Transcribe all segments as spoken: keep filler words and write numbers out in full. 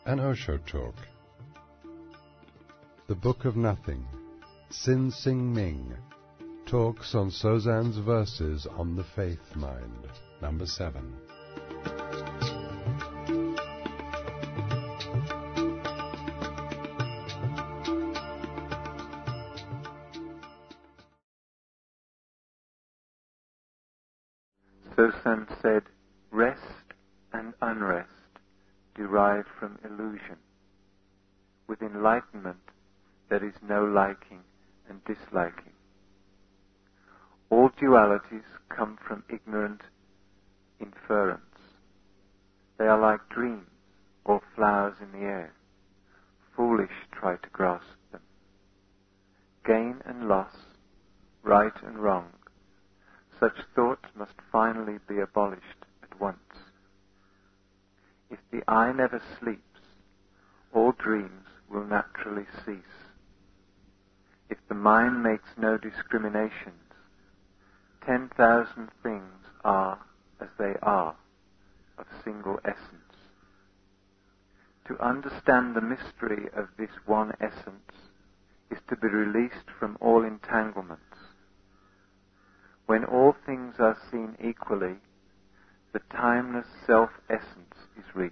An Osho Talk. The Book of Nothing. Sin Sing Ming talks on Sozan's verses on the faith mind. Number seven. Sozan said, rest and unrest derive from illusion. With enlightenment, there is no liking and disliking. All dualities come from ignorant inference. They are like dreams or flowers in the air. Foolish try to grasp them. Gain and loss, right and wrong, such thoughts must finally be abolished at once. If the eye never sleeps, all dreams will naturally cease. If the mind makes no discriminations, ten thousand things are as they are, of single essence. To understand the mystery of this one essence is to be released from all entanglements. When all things are seen equally, the timeless self-essence is reached.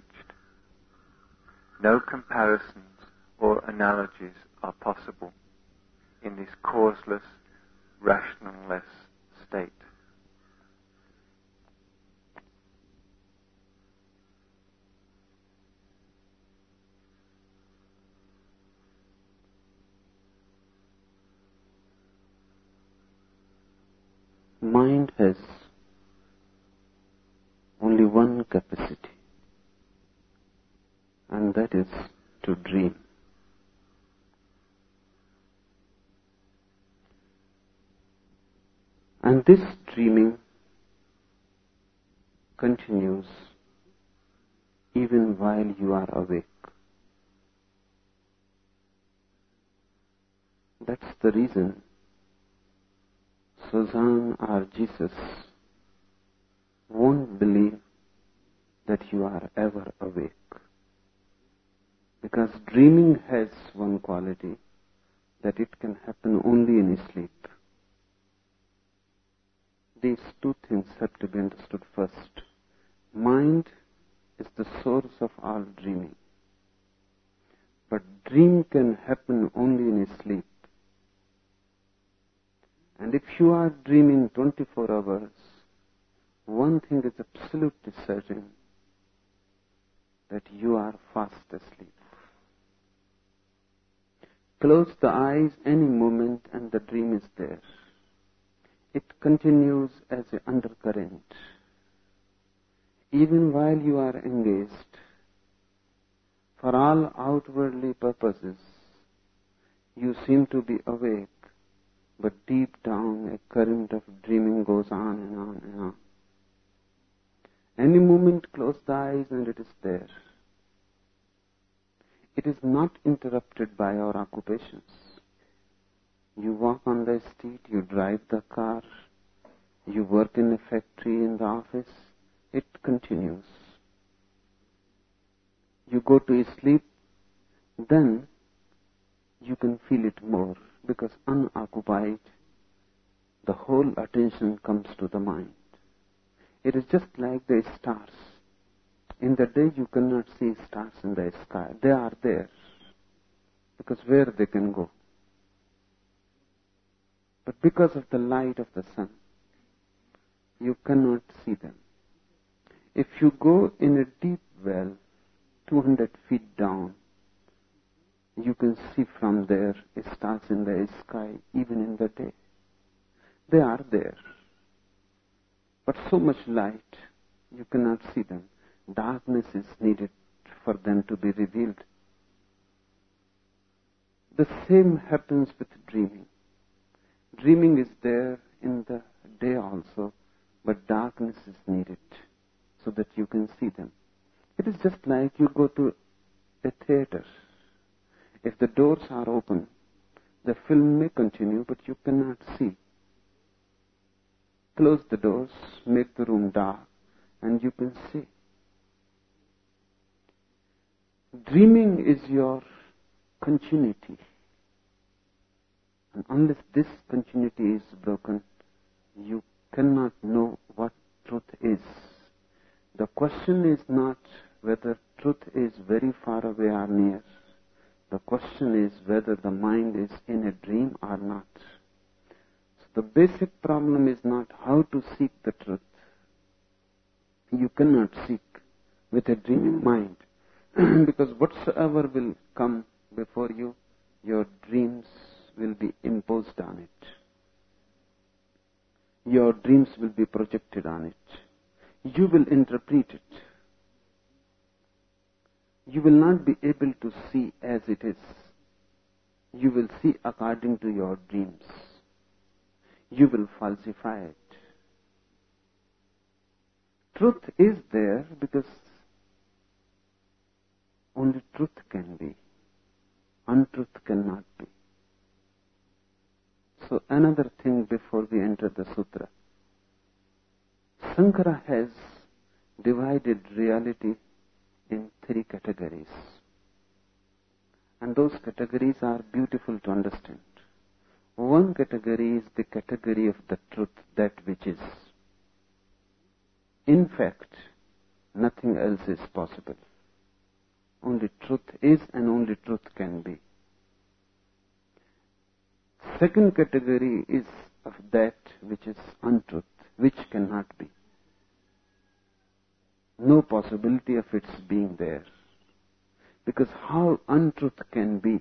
No comparisons or analogies are possible in this causeless, rationalless state. Mind has only one capacity, and that is to dream. And this dreaming continues even while you are awake. That's the reason Sozan or Jesus won't believe that you are ever awake. Because dreaming has one quality, that it can happen only in sleep. These two things have to be understood first. Mind is the source of all dreaming. But dream can happen only in sleep. And if you are dreaming twenty-four hours, one thing is absolutely certain, that you are fast asleep. Close the eyes any moment and the dream is there. It continues as an undercurrent. Even while you are engaged, for all outwardly purposes, you seem to be awake, but deep down a current of dreaming goes on and on and on. Any moment close the eyes and it is there. It is not interrupted by our occupations. You walk on the street, you drive the car, you work in a factory, in the office, it continues. You go to sleep, then you can feel it more, because unoccupied, the whole attention comes to the mind. It is just like the stars. In the day you cannot see stars in the sky. They are there, because where they can go. But because of the light of the sun, you cannot see them. If you go in a deep well, two hundred feet down, you can see from there stars in the sky, even in the day. They are there. But so much light, you cannot see them. Darkness is needed for them to be revealed. The same happens with dreaming. Dreaming is there in the day also, but darkness is needed so that you can see them. It is just like you go to a theater. If the doors are open, the film may continue, but you cannot see. Close the doors, make the room dark, and you can see. Dreaming is your continuity. And unless this continuity is broken, you cannot know what truth is. The question is not whether truth is very far away or near. The question is whether the mind is in a dream or not. So the basic problem is not how to seek the truth. You cannot seek with a dreaming mind. Because whatsoever will come before you, your dreams will be imposed on it. Your dreams will be projected on it. You will interpret it. You will not be able to see as it is. You will see according to your dreams. You will falsify it. Truth is there because only truth can be. Untruth cannot be. So another thing before we enter the sutra. Sankara has divided reality in three categories. And those categories are beautiful to understand. One category is the category of the truth, that which is. In fact, nothing else is possible. Only truth is and only truth can be. Second category is of that which is untruth, which cannot be. No possibility of its being there. Because how untruth can be?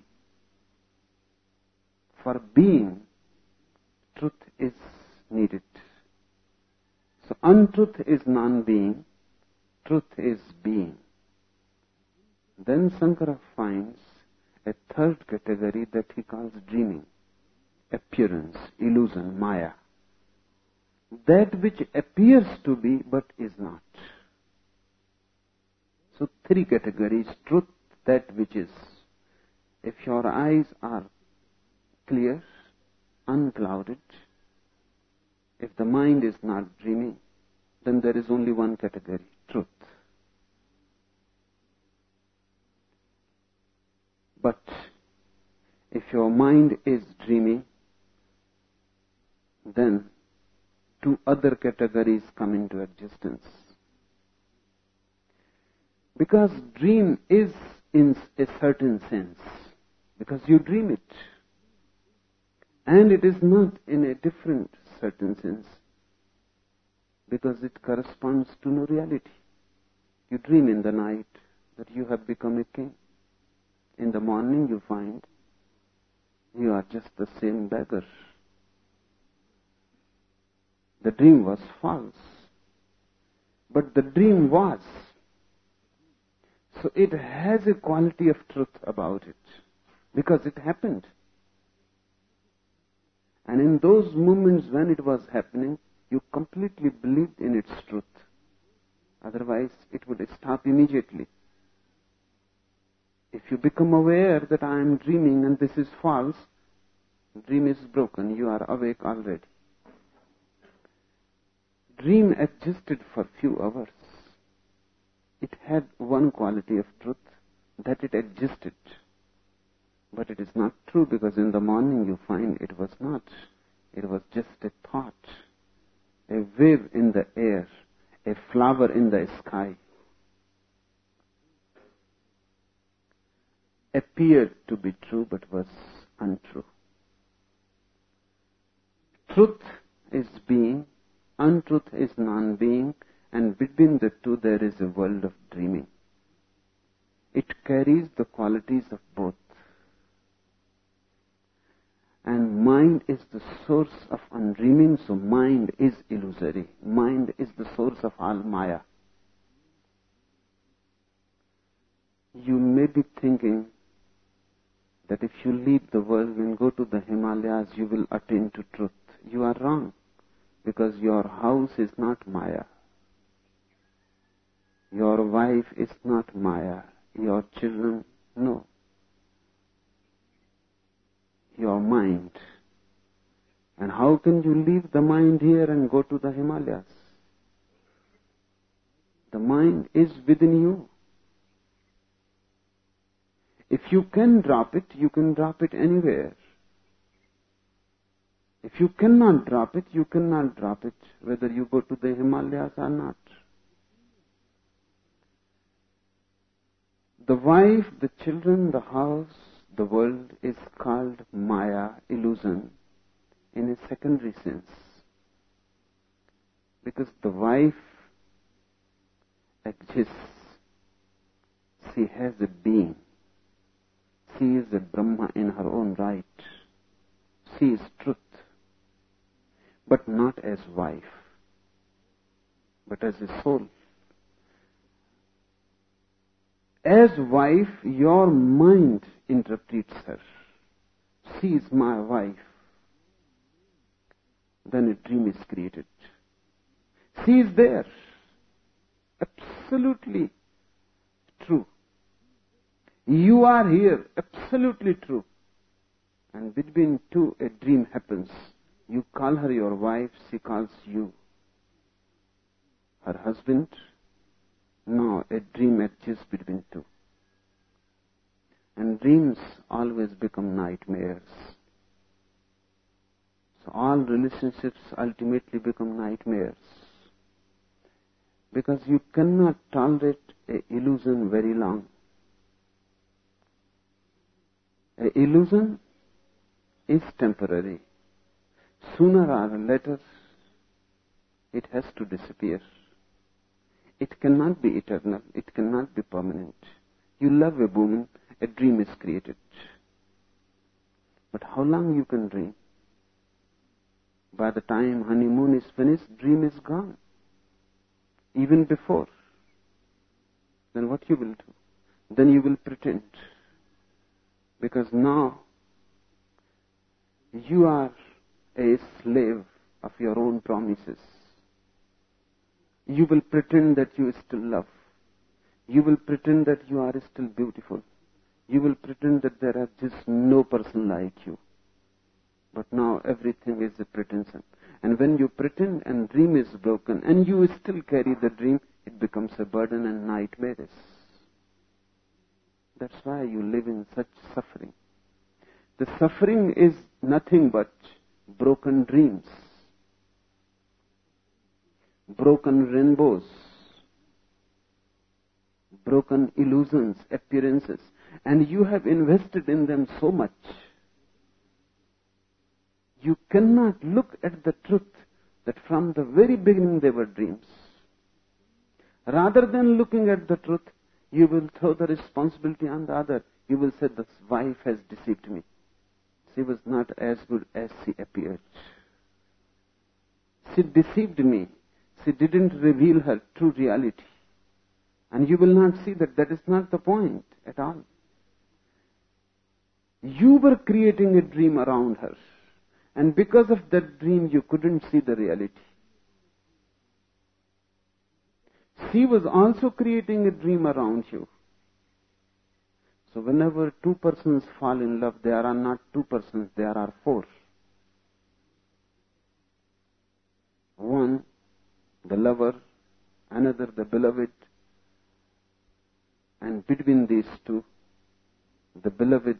For being, truth is needed. So untruth is non-being, truth is being. Then Sankara finds a third category that he calls dreaming, appearance, illusion, maya. That which appears to be but is not. So three categories: truth, that which is. If your eyes are clear, unclouded, if the mind is not dreaming, then there is only one category: truth. But if your mind is dreaming, then two other categories come into existence. Because dream is in a certain sense, because you dream it. And it is not in a different certain sense, because it corresponds to no reality. You dream in the night that you have become a king. In the morning you find you are just the same beggar. The dream was false, but the dream was. So it has a quality of truth about it, because it happened. And in those moments when it was happening, you completely believed in its truth. Otherwise, it would stop immediately. If you become aware that I am dreaming and this is false, dream is broken. You are awake already. Dream existed for few hours. It had one quality of truth, that it existed. But it is not true, because in the morning you find it was not. It was just a thought, a wave in the air, a flower in the sky. Appeared to be true but was untrue. Truth is being, untruth is non-being, and between the two there is a world of dreaming. It carries the qualities of both. And mind is the source of undreaming, so mind is illusory. Mind is the source of all maya. You may be thinking that if you leave the world and go to the Himalayas, you will attain to truth. You are wrong, because your house is not maya. Your wife is not maya. Your children, no. Your mind. And how can you leave the mind here and go to the Himalayas? The mind is within you. If you can drop it, you can drop it anywhere. If you cannot drop it, you cannot drop it, whether you go to the Himalayas or not. The wife, the children, the house, the world is called Maya, illusion, in a secondary sense. Because the wife exists. She has a being. She is a Brahma in her own right. She is truth. But not as wife, but as a soul. As wife, your mind interprets her. She is my wife. Then a dream is created. She is there. Absolutely true. You are here. Absolutely true. And between two, a dream happens. You call her your wife, she calls you her husband. Now a dream exists between two. And dreams always become nightmares. So all relationships ultimately become nightmares. Because you cannot tolerate an illusion very long. An illusion is temporary. Sooner or later, it has to disappear. It cannot be eternal. It cannot be permanent. You love a woman, a dream is created. But how long you can dream? By the time honeymoon is finished, dream is gone. Even before. Then what you will do? Then you will pretend. Because now you are a slave of your own promises. You will pretend that you still love. You will pretend that you are still beautiful. You will pretend that there is just no person like you. But now everything is a pretension. And when you pretend and dream is broken and you still carry the dream, it becomes a burden and nightmares. That's why you live in such suffering. The suffering is nothing but broken dreams, broken rainbows, broken illusions, appearances, and you have invested in them so much. You cannot look at the truth that from the very beginning they were dreams. Rather than looking at the truth, you will throw the responsibility on the other. You will say, this wife has deceived me. She was not as good as she appeared. She deceived me. She didn't reveal her true reality. And you will not see that that is not the point at all. You were creating a dream around her. And because of that dream, you couldn't see the reality. She was also creating a dream around you. So whenever two persons fall in love, there are not two persons, there are four. One, the lover, another, the beloved, and between these two, the beloved,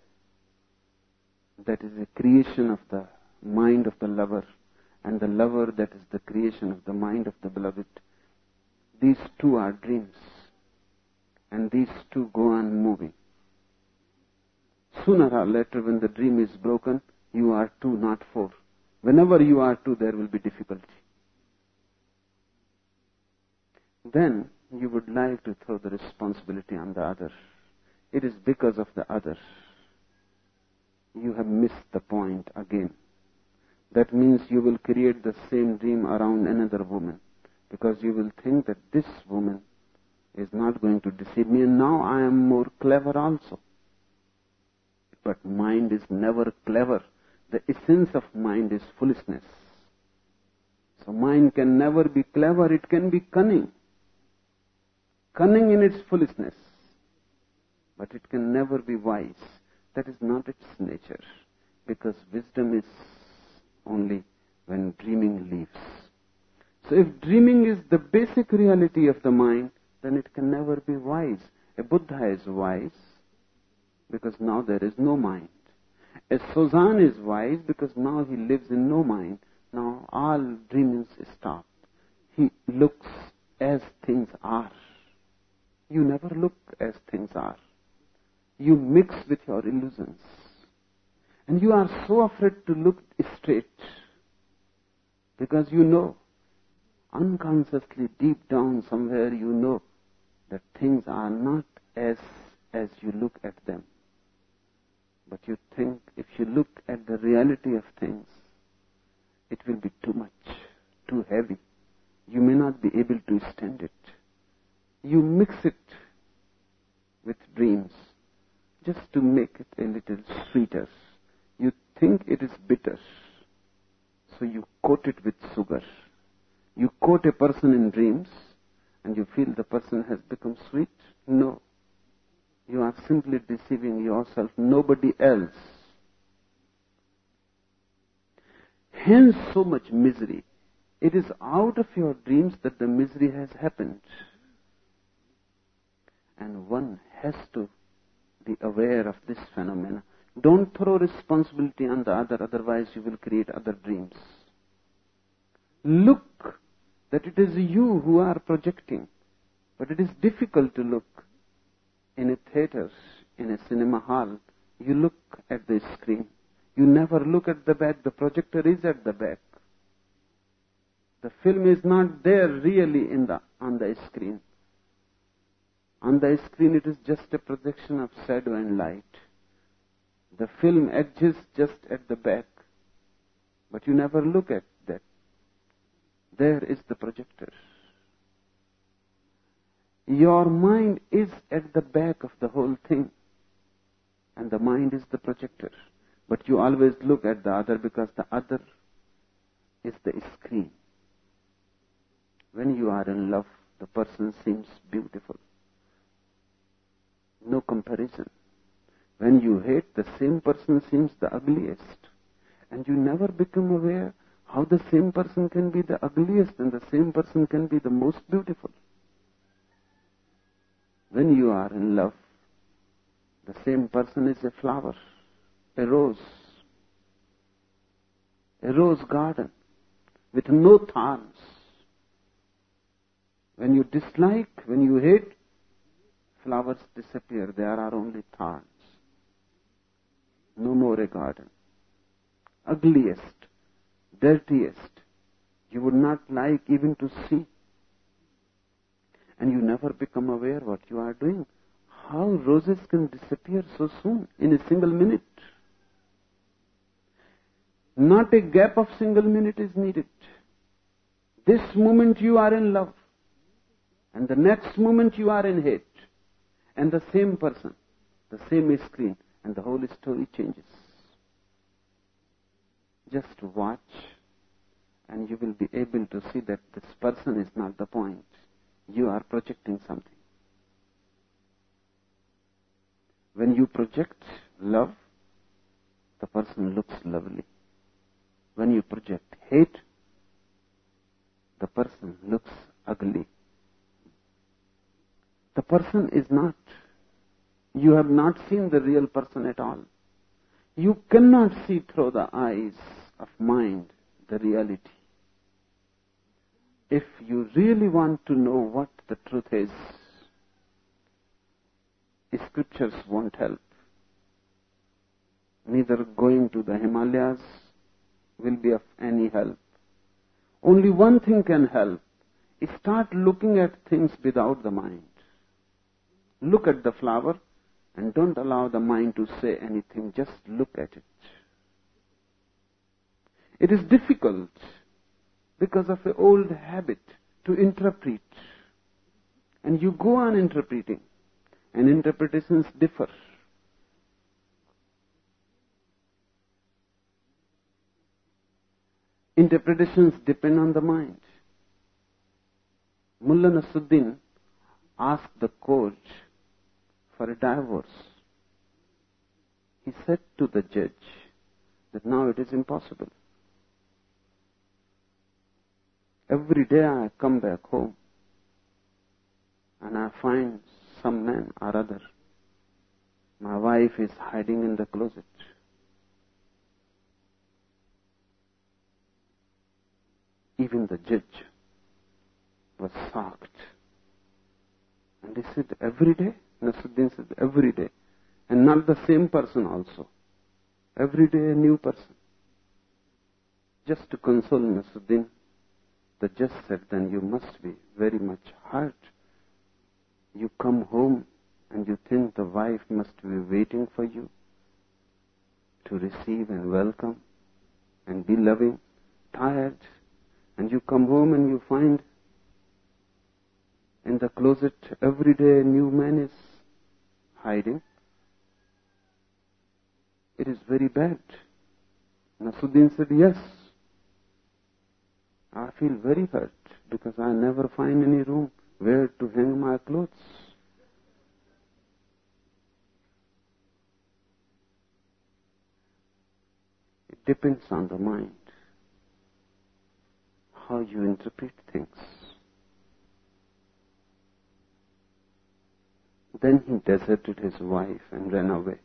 that is a creation of the mind of the lover, and the lover, that is the creation of the mind of the beloved. These two are dreams, and these two go on moving. Sooner or later, when the dream is broken, you are two, not four. Whenever you are two, there will be difficulty. Then you would like to throw the responsibility on the other. It is because of the other. You have missed the point again. That means you will create the same dream around another woman, because you will think that this woman is not going to deceive me, and now I am more clever also. But mind is never clever. The essence of mind is foolishness. So mind can never be clever, it can be cunning. Cunning in its foolishness. But it can never be wise. That is not its nature. Because wisdom is only when dreaming leaves. So if dreaming is the basic reality of the mind, then it can never be wise. A Buddha is wise. because now there is no mind. A Sozan is wise because now he lives in no mind. Now all dreamings stop. He looks as things are. You never look as things are. You mix with your illusions. And you are so afraid to look straight because you know, unconsciously deep down somewhere you know that things are not as as you look at them. But you think if you look at the reality of things, it will be too much, too heavy. You may not be able to stand it. You mix it with dreams just to make it a little sweeter. You think it is bitter, so you coat it with sugar. You coat a person in dreams and you feel the person has become sweet. No. You are simply deceiving yourself, nobody else. Hence so much misery. It is out of your dreams that the misery has happened. And one has to be aware of this phenomena. Don't throw responsibility on the other, otherwise you will create other dreams. Look that it is you who are projecting. But it is difficult to look. In a theater, in a cinema hall, you look at the screen. You never look at the back. The projector is at the back. The film is not there really in the on the screen. On the screen it is just a projection of shadow and light. The film exists just at the back. But you never look at that. There is the projector. Your mind is at the back of the whole thing. And the mind is the projector. But you always look at the other because the other is the screen. When you are in love, the person seems beautiful. No comparison. When you hate, the same person seems the ugliest. And you never become aware how the same person can be the ugliest and the same person can be the most beautiful. When you are in love, the same person is a flower, a rose, a rose garden with no thorns. When you dislike, when you hate, flowers disappear. There are only thorns. No more a garden. Ugliest, dirtiest, you would not like even to see. And you never become aware what you are doing. How roses can disappear so soon, in a single minute. Not a gap of single minute is needed. This moment you are in love, and the next moment you are in hate. And the same person, the same screen, and the whole story changes. Just watch, and you will be able to see that this person is not the point. You are projecting something. When you project love, the person looks lovely. When you project hate, the person looks ugly. The person is not. You have not seen the real person at all. You cannot see through the eyes of mind the reality. If you really want to know what the truth is, scriptures won't help. Neither going to the Himalayas will be of any help. Only one thing can help. Start looking at things without the mind. Look at the flower and don't allow the mind to say anything. Just look at it. It is difficult because of an old habit to interpret. And you go on interpreting. And interpretations differ. Interpretations depend on the mind. Mullah Nasruddin asked the court for a divorce. He said to the judge that now it is impossible. Every day I come back home and I find some man or other My wife is hiding in the closet. Even the judge was shocked. And he said, every day? Nasruddin said, every day. And not the same person also. Every day a new person. Just to console Nasruddin, the judge said, then you must be very much hurt. You come home and you think the wife must be waiting for you to receive and welcome and be loving, tired. And you come home and you find in the closet every day a new man is hiding. It is very bad. Nasruddin said, yes. I feel very hurt because I never find any room where to hang my clothes. It depends on the mind, how you interpret things. Then he deserted his wife and ran away.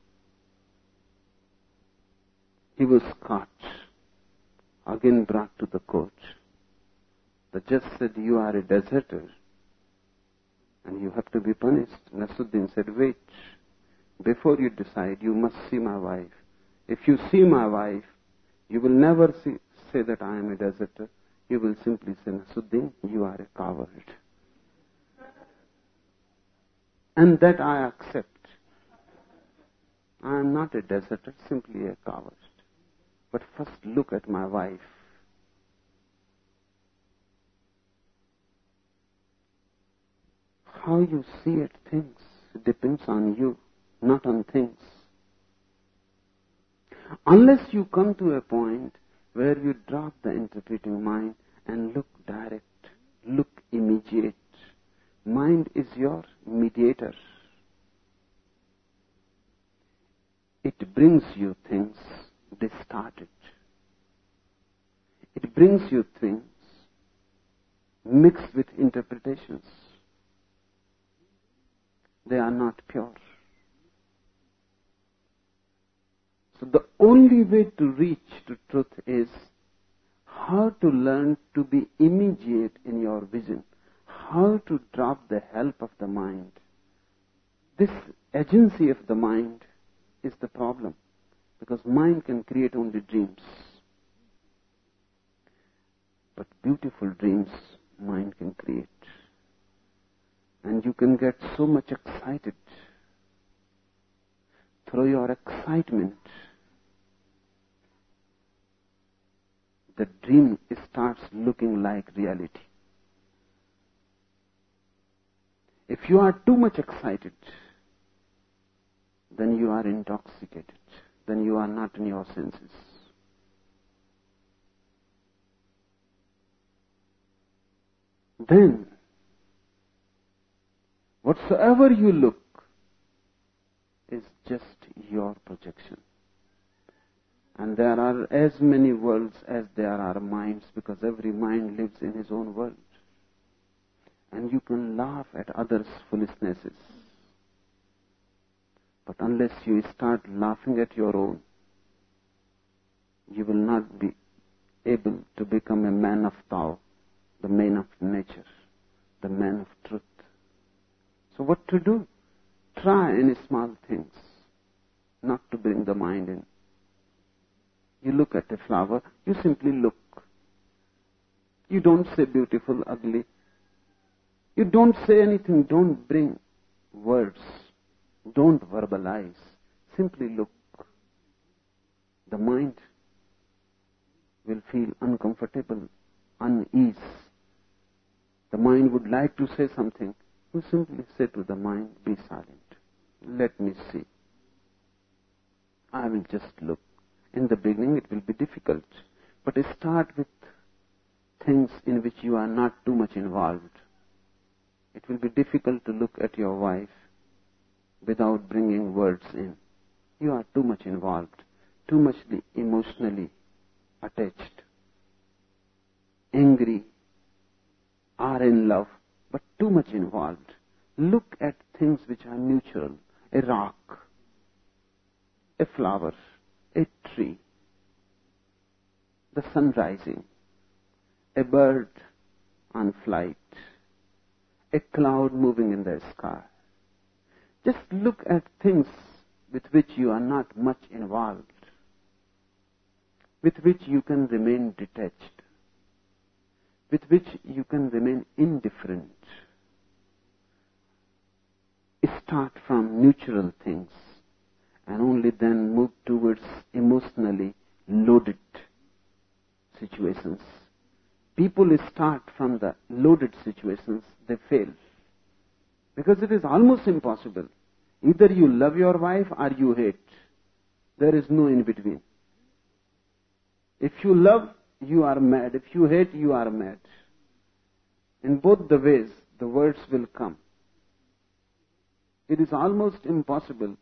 He was caught, again brought to the court. The judge said, you are a deserter and you have to be punished. Nasruddin said, wait, before you decide, you must see my wife. If you see my wife, you will never see, say that I am a deserter. You will simply say, Nasruddin, you are a coward. And that I accept. I am not a deserter, simply a coward. But first look at my wife. How you see at things depends on you, not on things. Unless you come to a point where you drop the interpreting mind and look direct, look immediate. Mind is your mediator. It brings you things distorted. It brings you things mixed with interpretations. They are not pure. So the only way to reach to truth is how to learn to be immediate in your vision, how to drop the help of the mind. This agency of the mind is the problem, because mind can create only dreams. But beautiful dreams mind can create. And you can get so much excited. Through your excitement, the dream starts looking like reality. If you are too much excited, then you are intoxicated. Then you are not in your senses. Then, whatsoever you look is just your projection. And there are as many worlds as there are minds, because every mind lives in his own world. And you can laugh at others' foolishnesses. But unless you start laughing at your own, you will not be able to become a man of Tao, the man of nature, the man of truth. So what to do? Try any small things, not to bring the mind in. You look at a flower, you simply look. You don't say beautiful, ugly. You don't say anything, don't bring words. Don't verbalize. Simply look. The mind will feel uncomfortable, unease. The mind would like to say something. You simply say to the mind, be silent. Let me see. I will just look. In the beginning it will be difficult, but start with things in which you are not too much involved. It will be difficult to look at your wife without bringing words in. You are too much involved, too much emotionally attached, angry, are in love, but too much involved. Look at things which are neutral. a rock, a flower, a tree, the sun rising, a bird on flight, a cloud moving in the sky. Just look at things with which you are not much involved, with which you can remain detached, with which you can remain indifferent. Start from neutral things and only then move towards emotionally loaded situations. People start from the loaded situations, they fail. Because it is almost impossible. Either you love your wife or you hate. There is no in between. If you love, you are mad. If you hate, you are mad. In both the ways, the words will come. It is almost impossible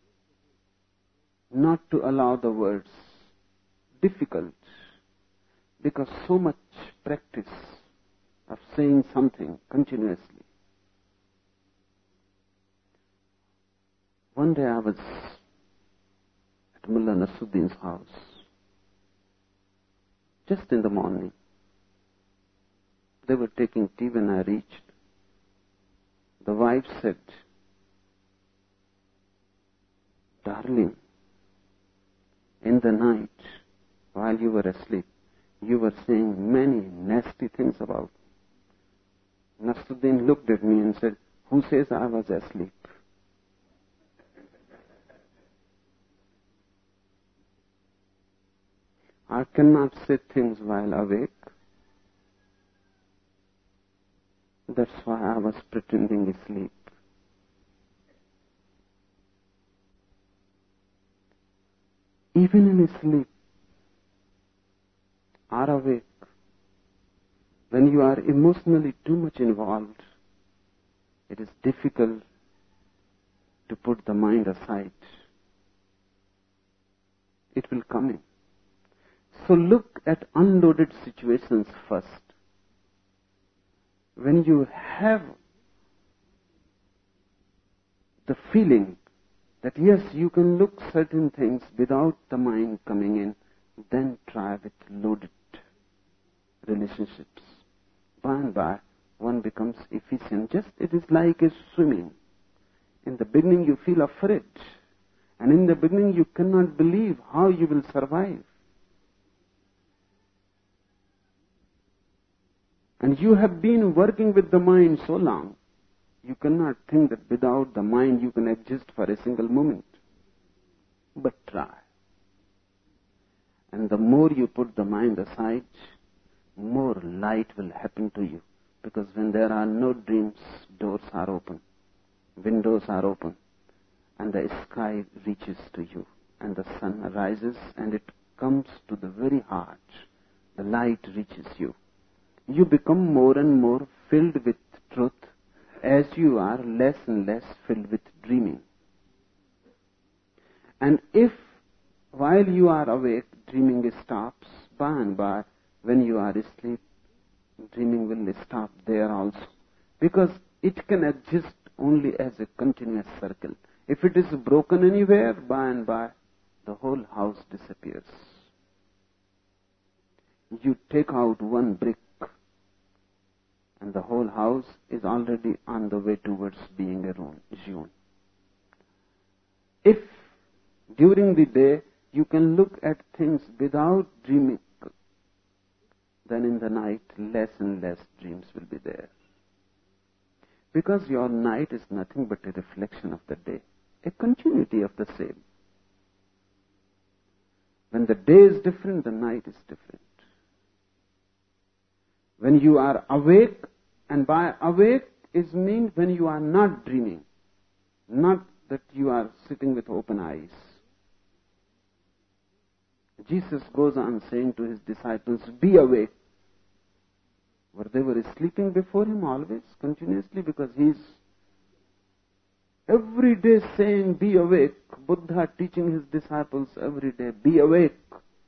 not to allow the words. Difficult. Because so much practice of saying something continuously. One day I was at Mullah Nasruddin's house, just in the morning. They were taking tea when I reached. The wife said, "Darling, in the night, while you were asleep, you were saying many nasty things about me." Nasruddin looked at me and said, "Who says I was asleep?" I cannot say things while awake. That's why I was pretending asleep. Even in sleep or awake, when you are emotionally too much involved, it is difficult to put the mind aside. It will come in. So look at unloaded situations first. When you have the feeling that yes, you can look certain things without the mind coming in, then try with loaded relationships. By and by, one becomes efficient. Just it is like a swimming. In the beginning you feel afraid. And in the beginning you cannot believe how you will survive. And you have been working with the mind so long, you cannot think that without the mind you can exist for a single moment. But try. And the more you put the mind aside, more light will happen to you. Because when there are no dreams, doors are open, windows are open, and the sky reaches to you, and the sun arises, and it comes to the very heart. The light reaches you. You become more and more filled with truth as you are less and less filled with dreaming. And if while you are awake, dreaming stops, by and by, when you are asleep, dreaming will stop there also. Because it can exist only as a continuous circle. If it is broken anywhere, by and by, the whole house disappears. You take out one brick, and the whole house is already on the way towards being a ruin. If during the day you can look at things without dreaming, then in the night less and less dreams will be there. Because your night is nothing but a reflection of the day, a continuity of the same. When the day is different, the night is different. When you are awake, and by awake is mean when you are not dreaming, not that you are sitting with open eyes. Jesus goes on saying to his disciples, "Be awake." But they were sleeping before him always, continuously, because he is every day saying, "Be awake." Buddha teaching his disciples every day, "Be awake."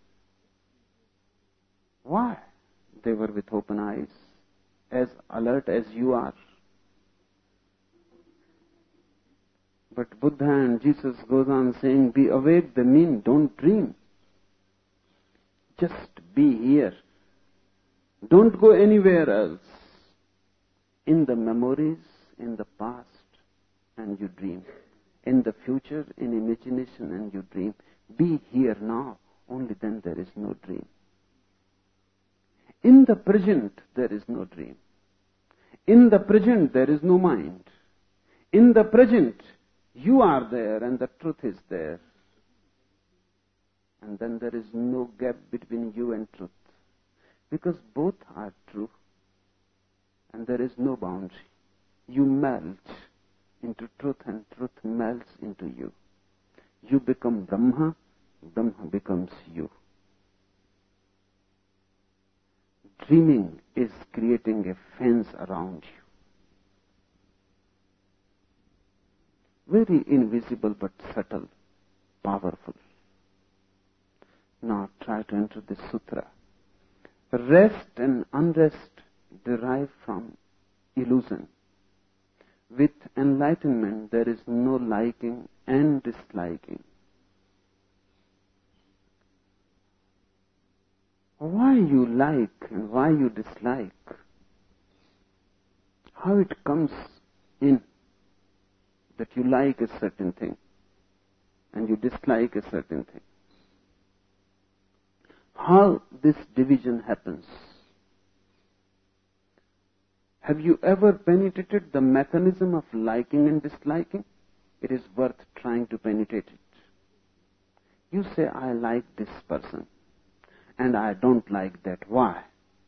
Why? They were with open eyes, as alert as you are. But Buddha and Jesus goes on saying, be awake, they mean don't dream. Just be here. Don't go anywhere else. In the memories, in the past, and you dream. In the future, in imagination, and you dream. Be here now. Only then there is no dream. In the present, there is no dream. In the present, there is no mind. In the present, you are there and the truth is there. And then there is no gap between you and truth. Because both are true. And there is no boundary. You melt into truth and truth melts into you. You become Brahma, Brahma becomes you. Dreaming is creating a fence around you. Very invisible but subtle, powerful. Now try to enter this sutra. Rest and unrest derive from illusion. With enlightenment, there is no liking and disliking. Why you like and why you dislike, how it comes in that you like a certain thing and you dislike a certain thing. How this division happens. Have you ever penetrated the mechanism of liking and disliking? It is worth trying to penetrate it. You say, I like this person. And I don't like that. Why?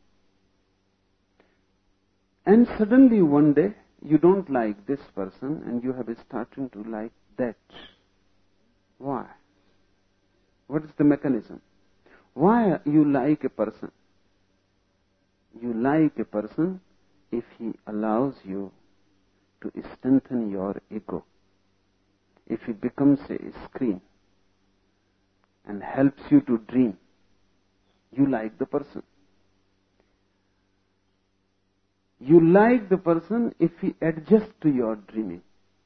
And suddenly one day, you don't like this person and you have started to like that. Why? What is the mechanism? Why you like a person? You like a person if he allows you to strengthen your ego. If he becomes a screen and helps you to dream. You like the person. You like the person if he adjusts to your dreaming.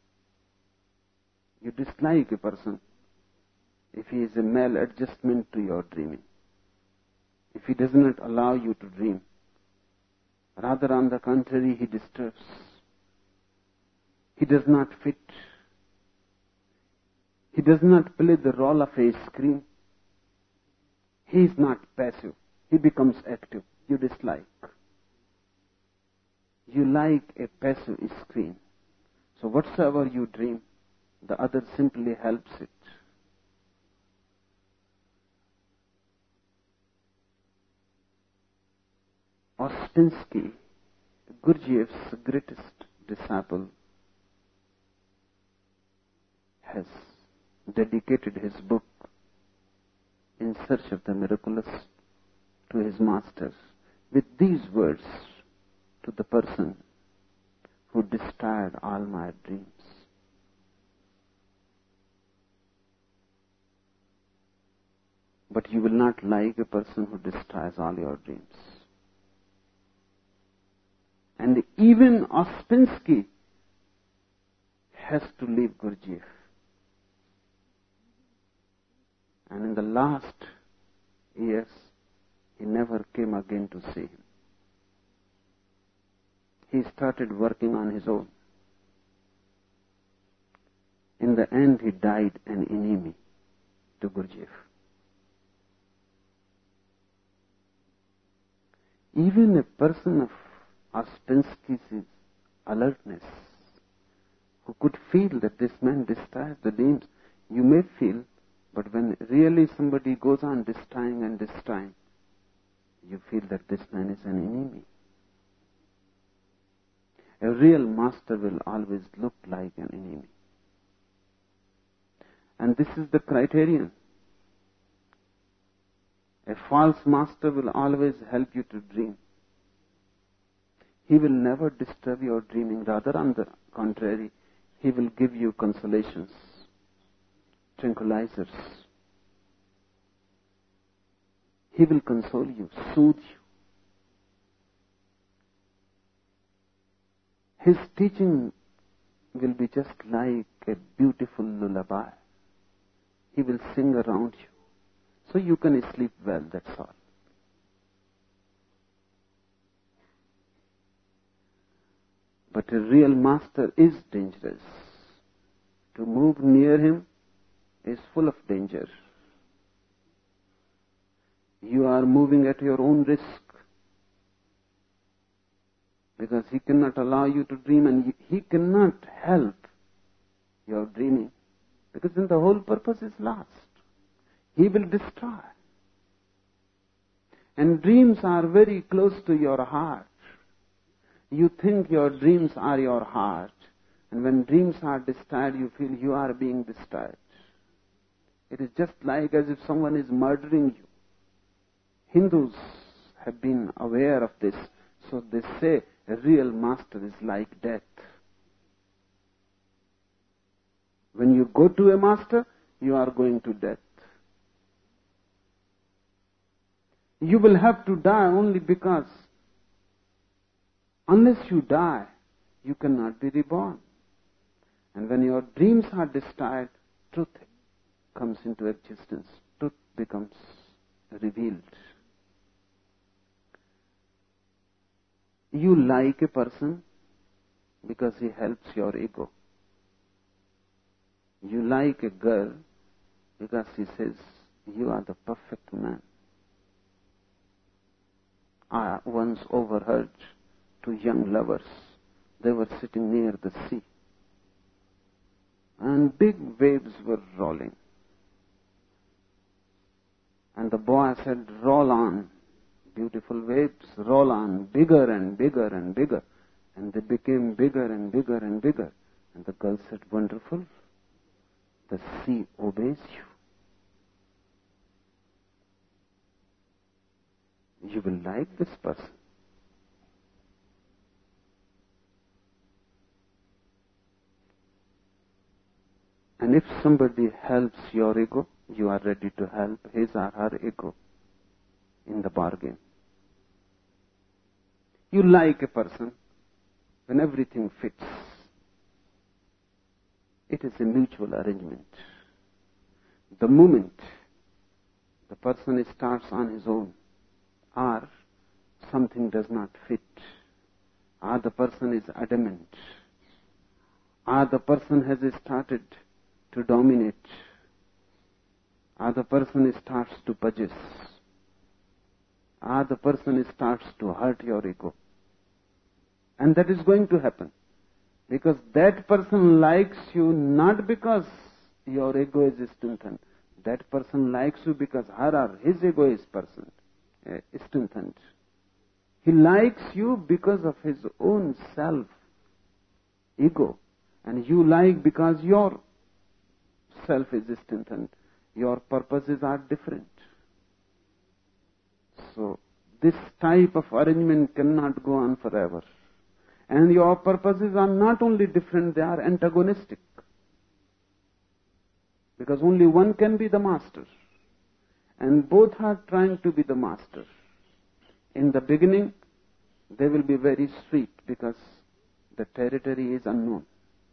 You dislike a person if he is a maladjustment to your dreaming. If he does not allow you to dream. Rather, on the contrary, he disturbs. He does not fit. He does not play the role of a screen. He is not passive. He becomes active. You dislike. You like a passive screen. So whatsoever you dream, the other simply helps it. Ouspensky, Gurdjieff's greatest disciple, has dedicated his book In Search of the Miraculous to his masters with these words: to the person who destroyed all my dreams. But you will not like a person who destroys all your dreams. And even Ouspensky has to leave Gurdjieff. And in the last years, he never came again to see him. He started working on his own. In the end, he died an enemy to Gurdjieff. Even a person of Ouspensky's alertness, who could feel that this man destroys the dreams, you may feel, but when really somebody goes on destroying and destroying, you feel that this man is an enemy. A real master will always look like an enemy. And this is the criterion. A false master will always help you to dream. He will never disturb your dreaming. Rather, on the contrary, he will give you consolations, tranquilizers. He will console you, soothe you. His teaching will be just like a beautiful lullaby. He will sing around you. So you can sleep well, that's all. But a real master is dangerous. To move near him is full of danger. You are moving at your own risk. Because he cannot allow you to dream, and he cannot help your dreaming. Because then the whole purpose is lost. He will destroy. And dreams are very close to your heart. You think your dreams are your heart. And when dreams are destroyed, you feel you are being destroyed. It is just like as if someone is murdering you. Hindus have been aware of this. So they say a real master is like death. When you go to a master, you are going to death. You will have to die only because unless you die, you cannot be reborn. And when your dreams are destroyed, truth comes into existence. Truth becomes revealed. You like a person because he helps your ego. You like a girl because she says, you are the perfect man. I once overheard two young lovers. They were sitting near the sea. And big waves were rolling. And the boy said, roll on. Beautiful waves, roll on, bigger and bigger and bigger. And they became bigger and bigger and bigger. And the girl said, wonderful. The sea obeys you. You will like this person. And if somebody helps your ego, you are ready to help his or her ego in the bargain. You like a person when everything fits. It is a mutual arrangement. The moment the person starts on his own, or something does not fit, or the person is adamant, or the person has started to dominate, or the person starts to possess, or the person starts to hurt your ego. And that is going to happen. Because that person likes you not because your ego is strengthened. That person likes you because her or his ego is person, uh, strengthened. He likes you because of his own self, ego. And you like because your self is strengthened. Your purposes are different. So, this type of arrangement cannot go on forever. And your purposes are not only different, they are antagonistic. Because only one can be the master. And both are trying to be the master. In the beginning, they will be very sweet because the territory is unknown.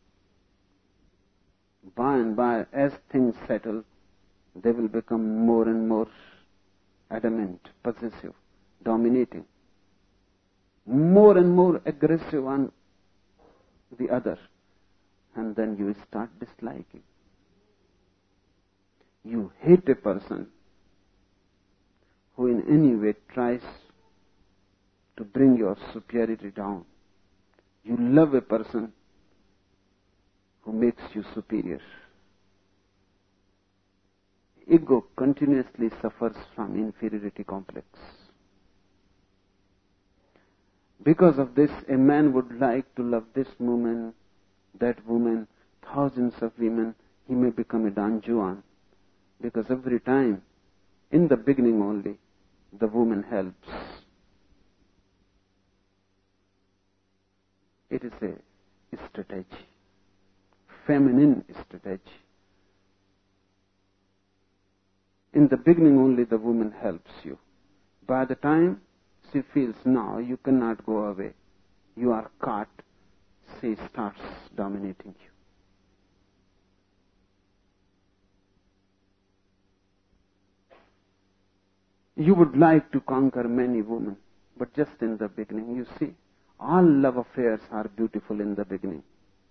By and by, as things settle, they will become more and more adamant, possessive, dominating. More and more aggressive on the other. And then you start disliking. You hate a person who in any way tries to bring your superiority down. You love a person who makes you superior. Ego continuously suffers from inferiority complex. Because of this, a man would like to love this woman, that woman, thousands of women. He may become a Don Juan. Because every time, in the beginning only, the woman helps. It is a strategy, feminine strategy. In the beginning only, the woman helps you. By the time she feels now you cannot go away, you are caught, jealousy starts dominating you. You would like to conquer many women, but just in the beginning. You see, all love affairs are beautiful in the beginning.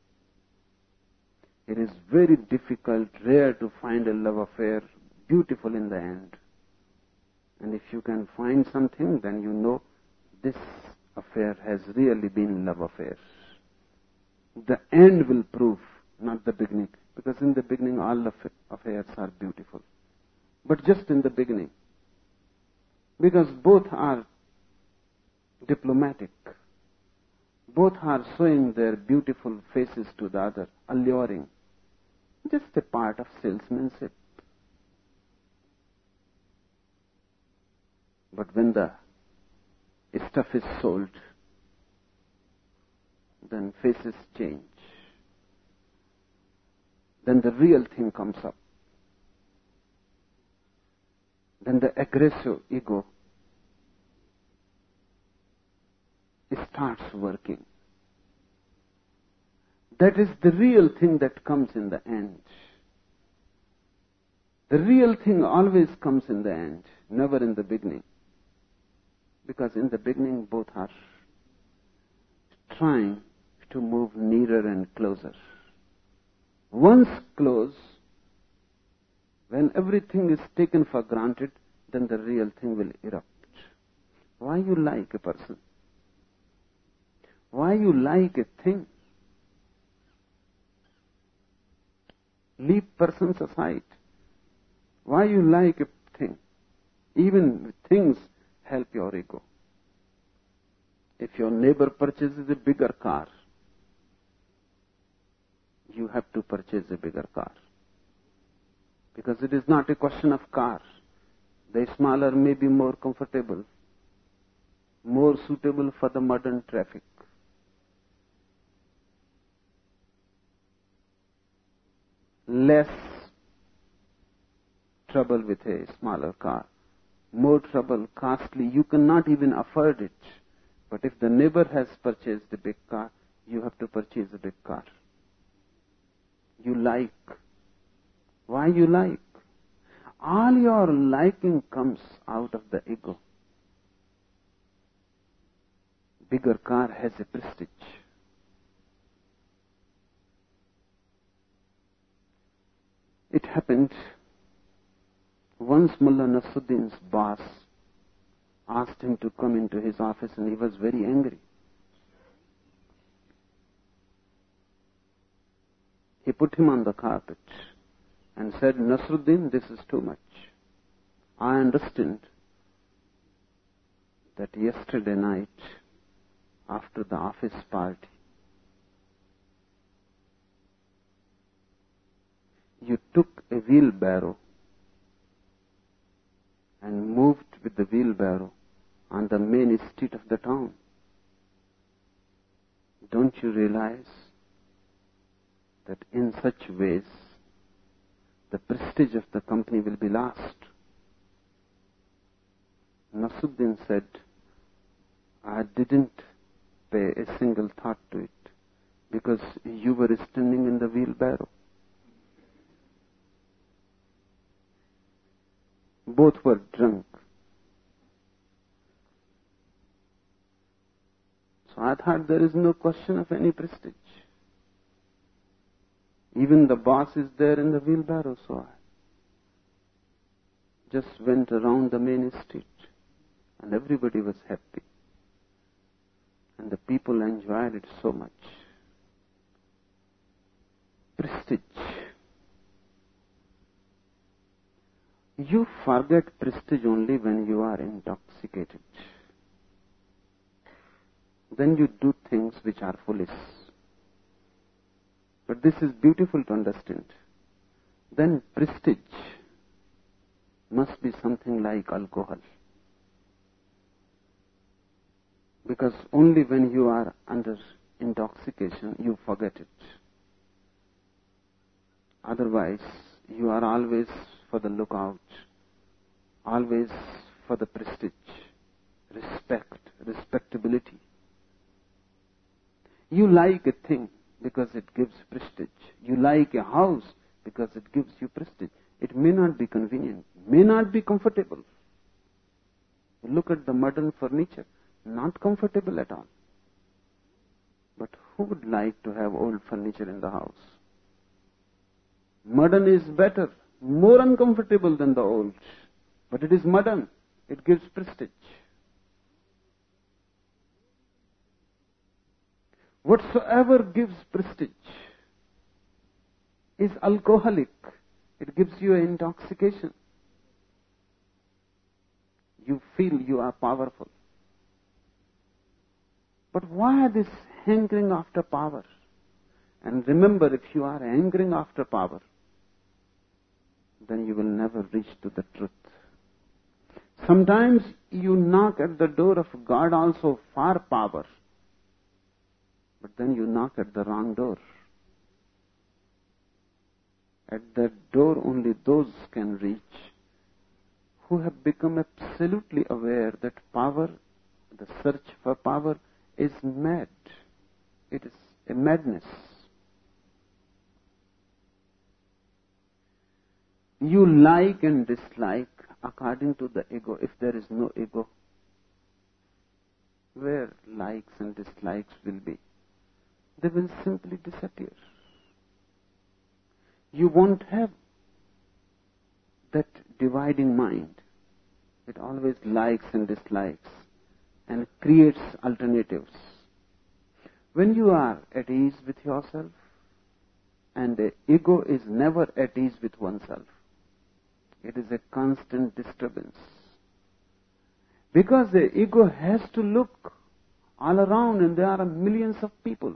It is very difficult, rare to find a love affair beautiful in the end. And if you can find something, then you know this affair has really been love affair. The end will prove, not the beginning. Because in the beginning, all affairs are beautiful. But just in the beginning. Because both are diplomatic. Both are showing their beautiful faces to the other, alluring. Just a part of salesmanship. But when the stuff is sold, then faces change. Then the real thing comes up. Then the aggressive ego starts working. That is the real thing that comes in the end. The real thing always comes in the end, never in the beginning. Because in the beginning, both are trying to move nearer and closer. Once close, when everything is taken for granted, then the real thing will erupt. Why you like a person? Why you like a thing? Leave persons aside. Why you like a thing? Even things help your ego. If your neighbor purchases a bigger car, you have to purchase a bigger car. Because it is not a question of car. The smaller may be more comfortable, more suitable for the modern traffic. Less trouble with a smaller car. More trouble, costly. You cannot even afford it. But if the neighbor has purchased a big car, you have to purchase a big car. You like. Why you like? All your liking comes out of the ego. Bigger car has a prestige. It happened once Mullah Nasruddin's boss asked him to come into his office and he was very angry. He put him on the carpet and said, Nasruddin, this is too much. I understand that yesterday night, after the office party, you took a wheelbarrow and moved with the wheelbarrow on the main street of the town. Don't you realize that in such ways the prestige of the company will be lost? Nasruddin said, I didn't pay a single thought to it because you were standing in the wheelbarrow. Both were drunk. So I thought there is no question of any prestige. Even the boss is there in the wheelbarrow, so I just went around the main street and everybody was happy. And the people enjoyed it so much. Prestige. You forget prestige only when you are intoxicated. Then you do things which are foolish. But this is beautiful to understand. Then prestige must be something like alcohol. Because only when you are under intoxication, you forget it. Otherwise, you are always for the lookout, always for the prestige, respect, respectability. You like a thing because it gives prestige. You like a house because it gives you prestige. It may not be convenient, may not be comfortable. Look at the modern furniture, not comfortable at all. But who would like to have old furniture in the house? Modern is better, more uncomfortable than the old. But it is modern. It gives prestige. Whatsoever gives prestige is alcoholic. It gives you an intoxication. You feel you are powerful. But why this hankering after power? And remember, if you are hankering after power, then you will never reach to the truth. Sometimes you knock at the door of God also for power, but then you knock at the wrong door. At that door only those can reach who have become absolutely aware that power, the search for power, is mad. It is a madness. You like and dislike according to the ego. If there is no ego, where likes and dislikes will be? They will simply disappear. You won't have that dividing mind. It always likes and dislikes and creates alternatives. When you are at ease with yourself, and the ego is never at ease with oneself, it is a constant disturbance. Because the ego has to look all around and there are millions of people.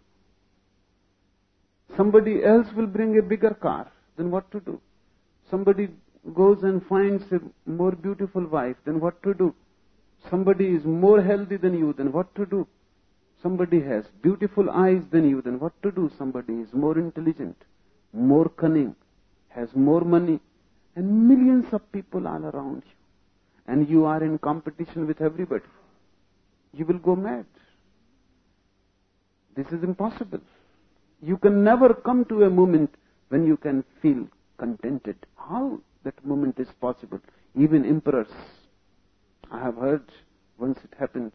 Somebody else will bring a bigger car, then what to do? Somebody goes and finds a more beautiful wife, then what to do? Somebody is more healthy than you, then what to do? Somebody has beautiful eyes than you, then what to do? Somebody is more intelligent, more cunning, has more money, and millions of people all around you. And you are in competition with everybody. You will go mad. This is impossible. You can never come to a moment when you can feel contented. How that moment is possible? Even emperors. I have heard once it happened.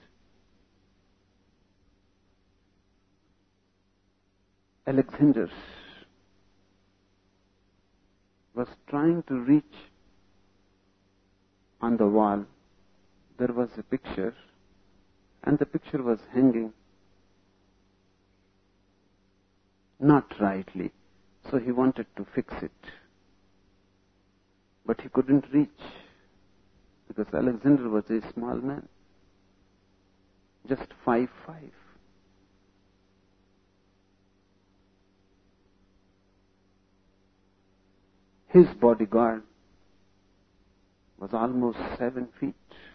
Alexander was trying to reach on the wall. There was a picture, and the picture was hanging not rightly. So he wanted to fix it. But he couldn't reach, because Alexander was a small man, just five five. His bodyguard was almost seven feet.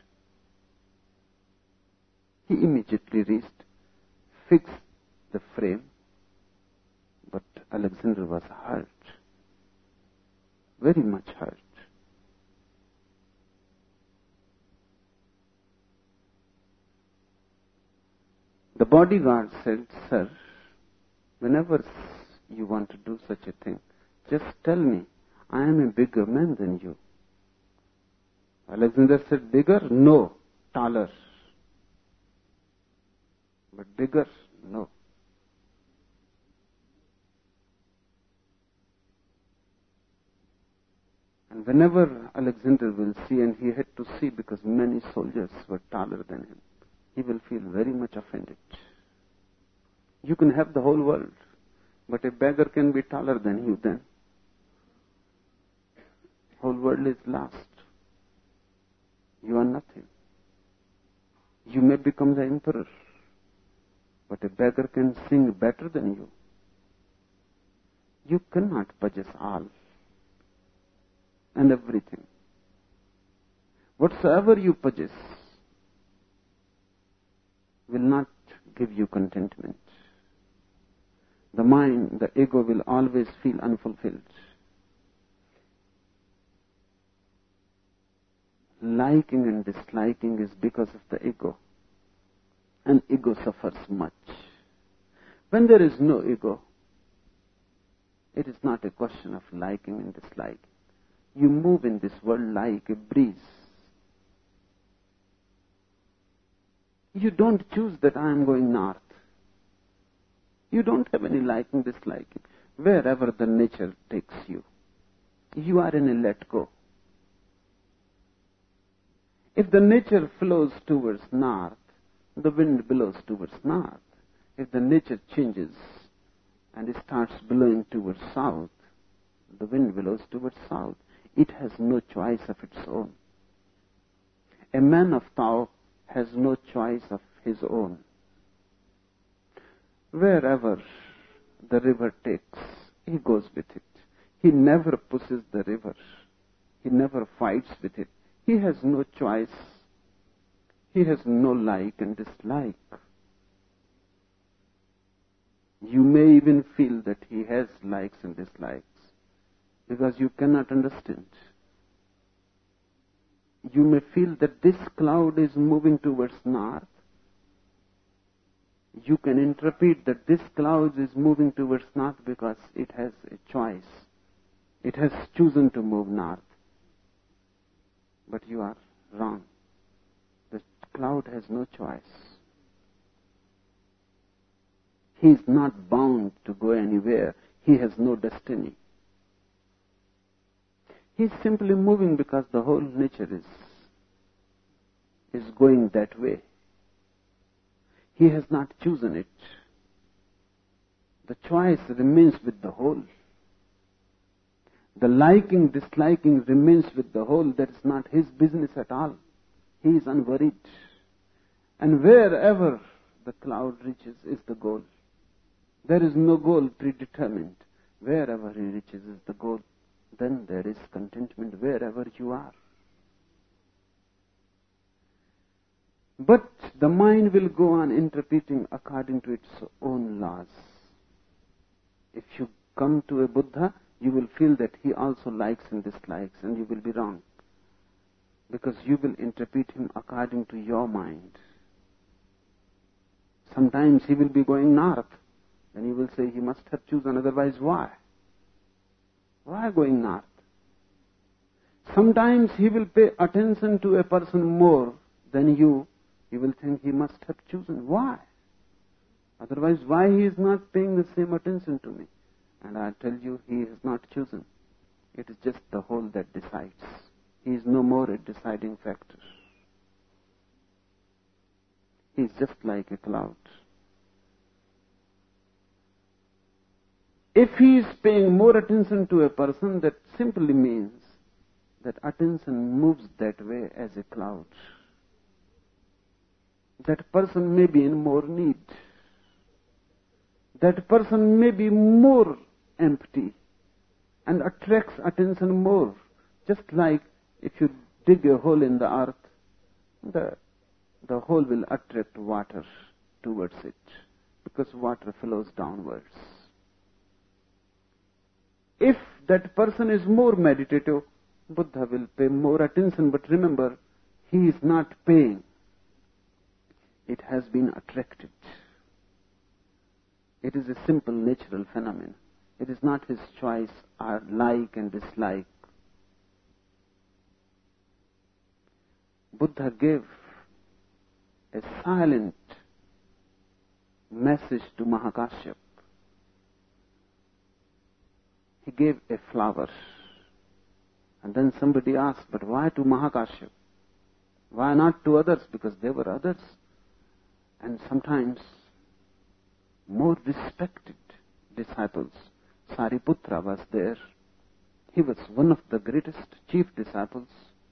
He immediately reached, fixed the frame, but Alexander was hurt, very much hurt. The bodyguard said, "Sir, whenever you want to do such a thing, just tell me. I am a bigger man than you." Alexander said, "Bigger? No. Taller." But bigger? No. And whenever Alexander will see, and he had to see because many soldiers were taller than him, he will feel very much offended. You can have the whole world, but a beggar can be taller than you then. Whole world is lost. You are nothing. You may become the emperor, but a beggar can sing better than you. You cannot possess all and everything. Whatsoever you possess will not give you contentment. The mind, the ego will always feel unfulfilled. Liking and disliking is because of the ego. And ego suffers much. When there is no ego, it is not a question of liking and disliking. You move in this world like a breeze. You don't choose that I am going north. You don't have any liking, disliking. Wherever the nature takes you, you are in a let go. If the nature flows towards north, the wind blows towards north. If the nature changes and it starts blowing towards south, the wind blows towards south. It has no choice of its own. A man of Tao has no choice of his own. Wherever the river takes, he goes with it. He never pushes the river. He never fights with it. He has no choice. He has no like and dislike. You may even feel that he has likes and dislikes because you cannot understand. You may feel that this cloud is moving towards north. You can interpret that this cloud is moving towards north because it has a choice. It has chosen to move north. But you are wrong. The cloud has no choice. He is not bound to go anywhere. He has no destiny. He is simply moving because the whole nature is, is going that way. He has not chosen it. The choice remains with the whole. The liking, disliking remains with the whole. That is not his business at all. He is unworried. And wherever the cloud reaches is the goal. There is no goal predetermined. Wherever he reaches is the goal. Then there is contentment wherever you are. But the mind will go on interpreting according to its own laws. If you come to a Buddha, you will feel that he also likes and dislikes, and you will be wrong. Because you will interpret him according to your mind. Sometimes he will be going north, and you will say he must have chosen, otherwise why? Why going north? Sometimes he will pay attention to a person more than you. You will think he must have chosen. Why? Otherwise, why he is not paying the same attention to me? And I tell you, he has not chosen. It is just the whole that decides. He is no more a deciding factor. He is just like a cloud. If he is paying more attention to a person, that simply means that attention moves that way as a cloud. That person may be in more need. That person may be more empty and attracts attention more. Just like if you dig a hole in the earth, the, the hole will attract water towards it because water flows downwards. If that person is more meditative, Buddha will pay more attention, but remember, he is not paying. It has been attracted. It is a simple natural phenomenon. It is not his choice or like and dislike. Buddha gave a silent message to Mahakashyap. He gave a flower. And then somebody asked, but why to Mahakashyap? Why not to others? Because there were others. And sometimes more respected disciples. Sariputra was there. He was one of the greatest chief disciples,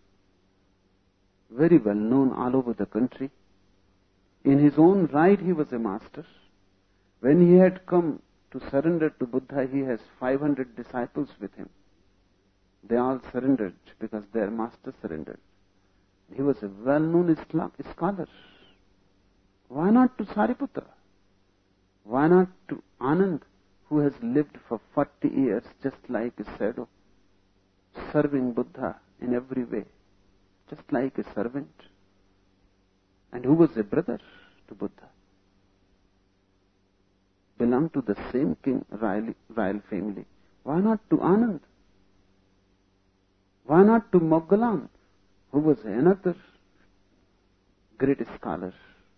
very well known all over the country. In his own right, he was a master. When he had come to surrender to Buddha, he has five hundred disciples with him. They all surrendered because their master surrendered. He was a well-known scholar. Why not to Sariputra? Why not to Anand, who has lived for forty years just like a shadow, serving Buddha in every way, just like a servant, and who was a brother to Buddha? belong to the same king, royal, royal family. Why not to Anand? Why not to Moggallon, who was another great scholar?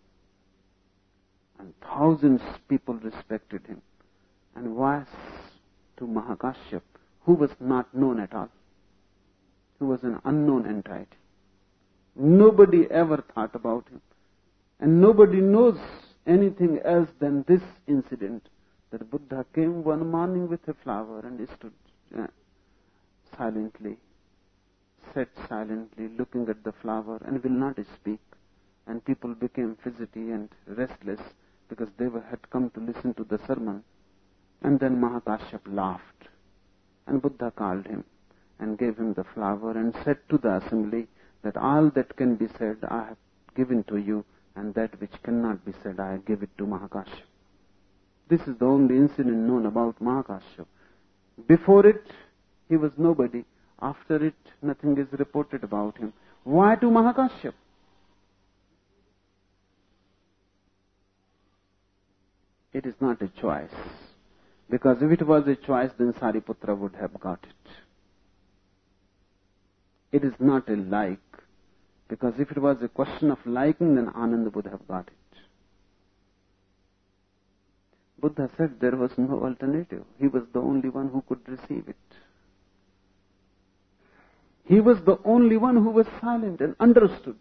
And thousands of people respected him. And why to Mahakashyap, who was not known at all, who was an unknown entity? Nobody ever thought about him. And nobody knows anything else than this incident, that Buddha came one morning with a flower and stood uh, silently, sat silently looking at the flower and will not speak. And people became fidgety and restless because they were, had come to listen to the sermon. And then Mahakashyap laughed. And Buddha called him and gave him the flower and said to the assembly that all that can be said I have given to you, and that which cannot be said I give it to Mahakashyap. This is the only incident known about Mahakashyap. Before it, he was nobody. After it, nothing is reported about him. Why to Mahakashyap? It is not a choice. Because if it was a choice, then Sariputra would have got it. It is not a like. Because if it was a question of liking, then Ananda would have got it. Buddha said there was no alternative. He was the only one who could receive it. He was the only one who was silent and understood.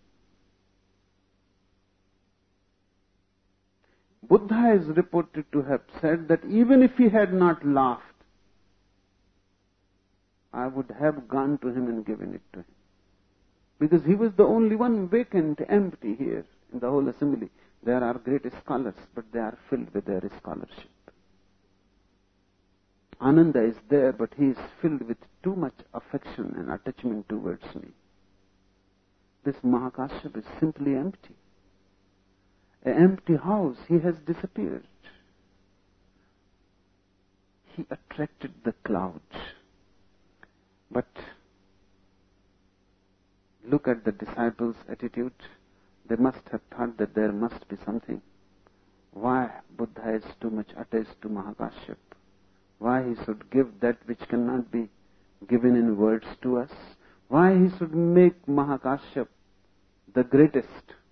Buddha is reported to have said that even if he had not laughed, I would have gone to him and given it to him. Because he was the only one vacant, empty here in the whole assembly. There are great scholars, but they are filled with their scholarship. Ananda is there, but he is filled with too much affection and attachment towards me. This Mahakashyap is simply empty. An empty house, he has disappeared. He attracted the clouds. But look at the disciples' attitude. They must have thought that there must be something. Why Buddha is too much attached to Mahakashyap? Why he should give that which cannot be given in words to us? Why he should make Mahakashyap the greatest?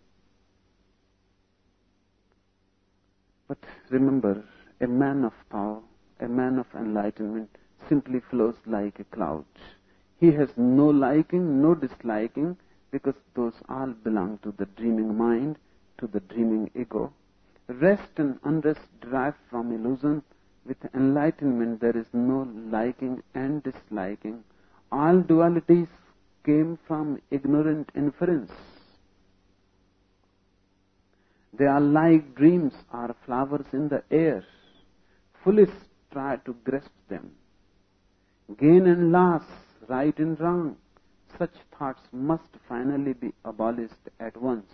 But remember, a man of power, a man of enlightenment simply flows like a cloud. He has no liking, no disliking, because those all belong to the dreaming mind, to the dreaming ego. Rest and unrest derive from illusion. With enlightenment there is no liking and disliking. All dualities came from ignorant inference. They are like dreams or flowers in the air. Foolish try to grasp them. Gain and loss, right and wrong, such thoughts must finally be abolished at once.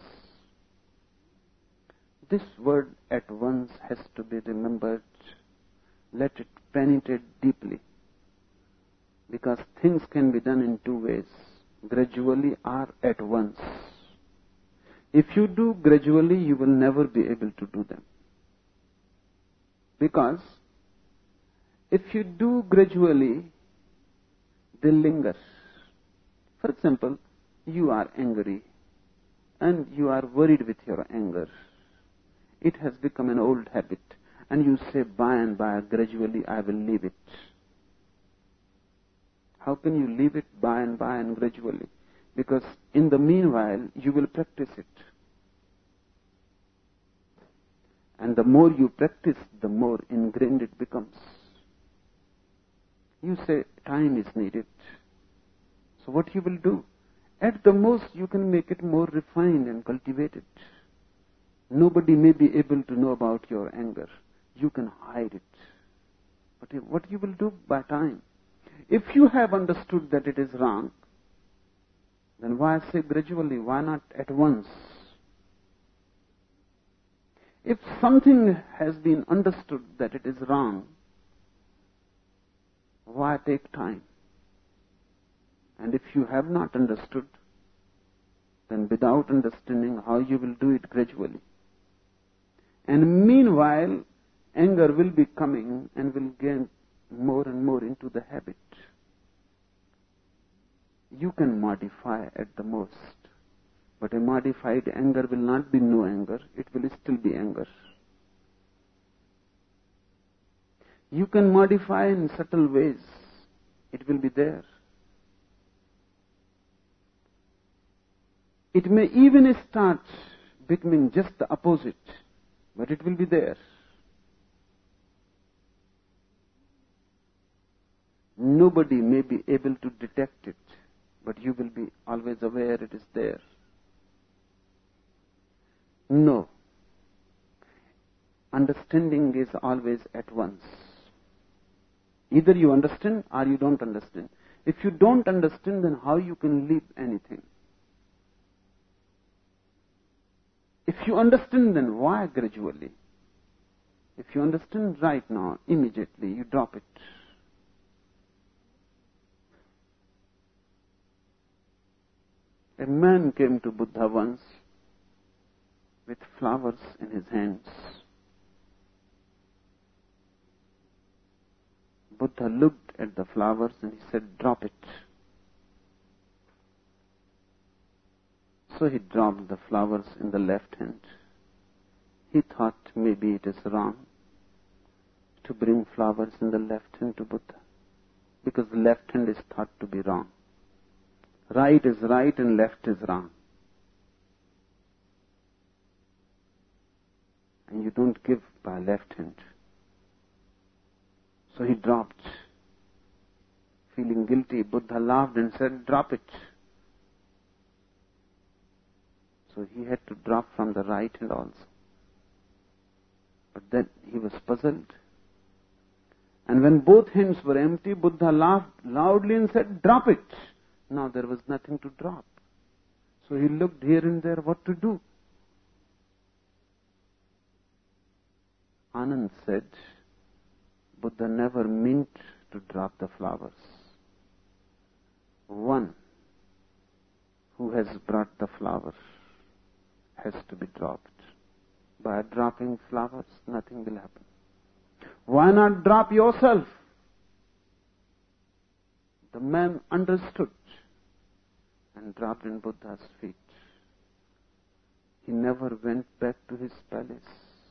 This word at once has to be remembered. Let it penetrate deeply. Because things can be done in two ways, gradually or at once. If you do gradually, you will never be able to do them. Because if you do gradually, they linger. For example, you are angry and you are worried with your anger. It has become an old habit, and you say, by and by, gradually I will leave it. How can you leave it by and by and gradually? Because in the meanwhile, you will practice it. And the more you practice, the more ingrained it becomes. You say, time is needed. So what you will do? At the most, you can make it more refined and cultivated. Nobody may be able to know about your anger. You can hide it. But what you will do by time? If you have understood that it is wrong, then why say gradually? Why not at once? If something has been understood that it is wrong, why take time? And if you have not understood, then without understanding how you will do it gradually. And meanwhile, anger will be coming and will get more and more into the habit. You can modify at the most, but a modified anger will not be no anger, it will still be anger. You can modify in subtle ways, it will be there. It may even start becoming just the opposite, but it will be there. Nobody may be able to detect it, but you will be always aware it is there. No. Understanding is always at once. Either you understand or you don't understand. If you don't understand, then how you can live anything? If you understand, then why gradually? If you understand right now, immediately you drop it. A man came to Buddha once with flowers in his hands. Buddha looked at the flowers and he said, "Drop it." So he dropped the flowers in the left hand. He thought maybe it is wrong to bring flowers in the left hand to Buddha, because the left hand is thought to be wrong. Right is right and left is wrong. And you don't give by left hand. So he dropped. Feeling guilty, Buddha laughed and said, "Drop it." So he had to drop from the right hand also. But then he was puzzled. And when both hands were empty, Buddha laughed loudly and said, "Drop it." Now there was nothing to drop. So he looked here and there what to do. Anand said, Buddha never meant to drop the flowers. One who has brought the flowers has to be dropped. By dropping flowers, nothing will happen. Why not drop yourself? The man understood and dropped in Buddha's feet. He never went back to his palace.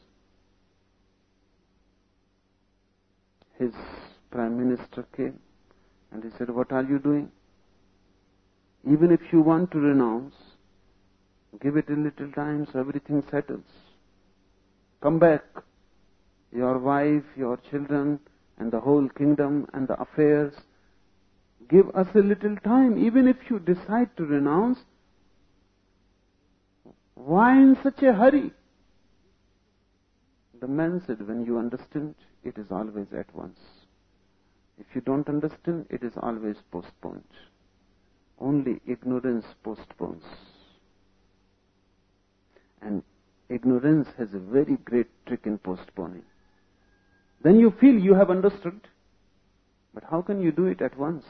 His prime minister came and he said, "What are you doing? Even if you want to renounce, give it a little time so everything settles. Come back. Your wife, your children, and the whole kingdom and the affairs. Give us a little time. Even if you decide to renounce, why in such a hurry?" The man said, "When you understand, it is always at once. If you don't understand, it is always postponed. Only ignorance postpones. And ignorance has a very great trick in postponing. Then you feel you have understood, but how can you do it at once?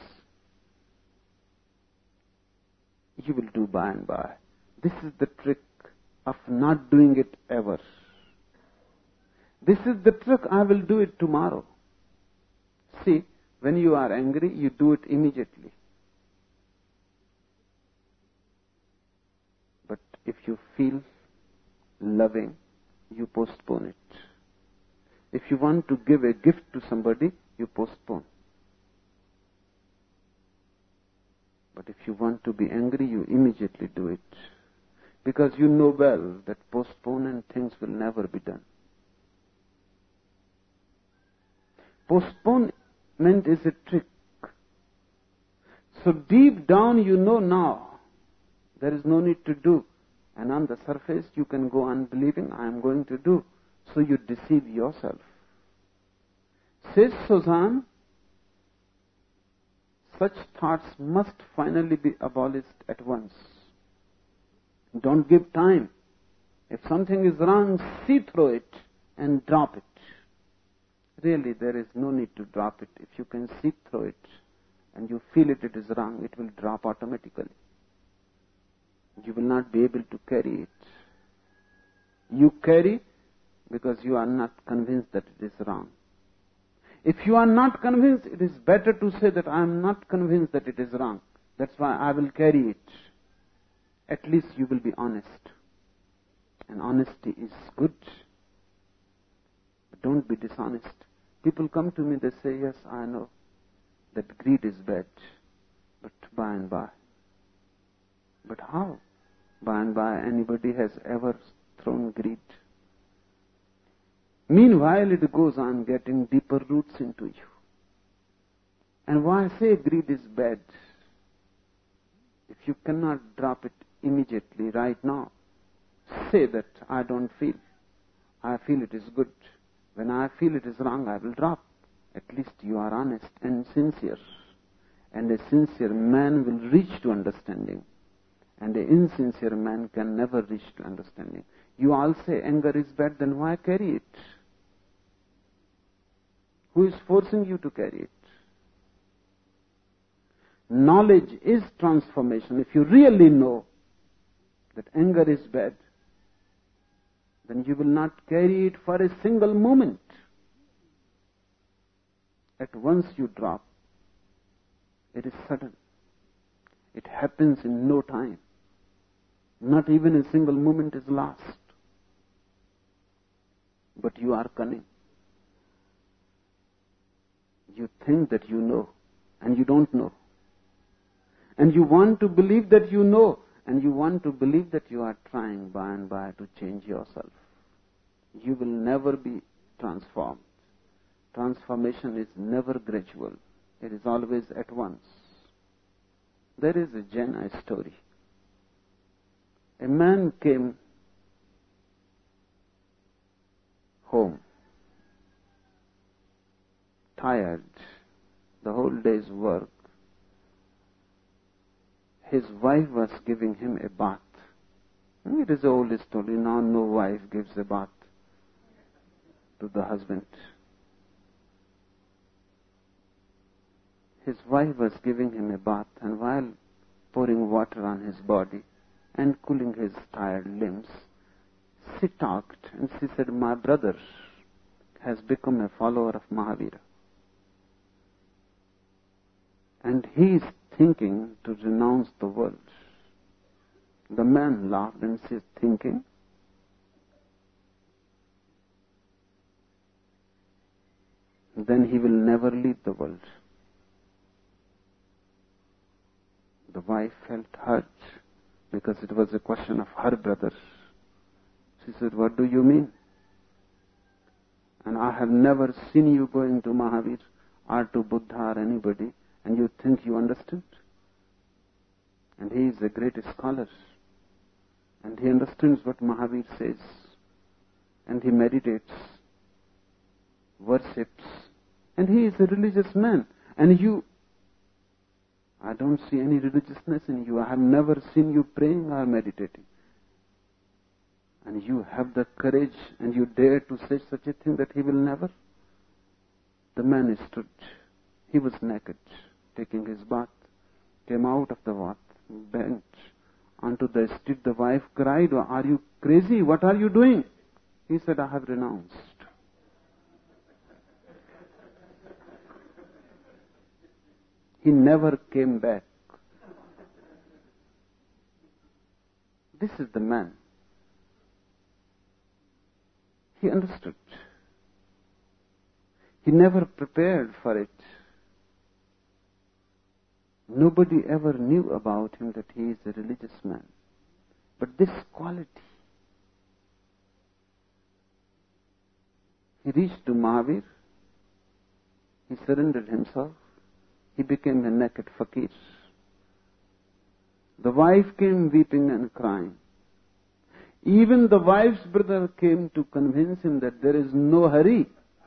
You will do by and by. This is the trick of not doing it ever. This is the trick, I will do it tomorrow. See, when you are angry, you do it immediately. But if you feel loving, you postpone it. If you want to give a gift to somebody, you postpone. But if you want to be angry, you immediately do it. Because you know well that postpone and things will never be done. Postponement is a trick. So deep down you know now, there is no need to do. And on the surface you can go on believing, I am going to do. So you deceive yourself. Says Suzanne, such thoughts must finally be abolished at once. Don't give time. If something is wrong, see through it and drop it. Really, there is no need to drop it. If you can see through it and you feel it, it is wrong, it will drop automatically. You will not be able to carry it. You carry because you are not convinced that it is wrong. If you are not convinced, it is better to say that I am not convinced that it is wrong. That's why I will carry it. At least you will be honest. And honesty is good. But don't be dishonest. People come to me, they say, yes, I know that greed is bad, but by and by. But how? By and by, anybody has ever thrown greed. Meanwhile, it goes on getting deeper roots into you. And why say greed is bad? If you cannot drop it immediately, right now, say that I don't feel. I feel it is good. When I feel it is wrong, I will drop. At least you are honest and sincere. And a sincere man will reach to understanding. And an insincere man can never reach to understanding. You all say anger is bad, then why carry it? Who is forcing you to carry it? Knowledge is transformation. If you really know that anger is bad, then you will not carry it for a single moment. At once you drop. It is sudden. It happens in no time. Not even a single moment is lost. But you are cunning. You think that you know, and you don't know. And you want to believe that you know, and you want to believe that you are trying by and by to change yourself. You will never be transformed. Transformation is never gradual. It is always at once. There is a Jaina story. A man came home, tired, the whole day's work. His wife was giving him a bath. It is an old story. Now no wife gives a bath to the husband. His wife was giving him a bath, and while pouring water on his body and cooling his tired limbs, she talked and she said, my brother has become a follower of Mahavira. And he is thinking to renounce the world. The man laughed and said, thinking? Then he will never leave the world. The wife felt hurt because it was a question of her brother. She said, what do you mean? And I have never seen you going to Mahavir or to Buddha or anybody, and you think you understood? And he is a great scholar. And he understands what Mahavir says. And he meditates, worships. And he is a religious man. And you, I don't see any religiousness in you. I have never seen you praying or meditating. And you have the courage and you dare to say such a thing that he will never? The man stood. He was naked, taking his bath, came out of the bath, bent onto the street. The wife cried, are you crazy? What are you doing? He said, I have renounced. He never came back. This is the man. He understood. He never prepared for it. Nobody ever knew about him that he is a religious man. But this quality, he reached to Mahavir. He surrendered himself. He became a naked fakir. The wife came weeping and crying. Even the wife's brother came to convince him that there is no hurry.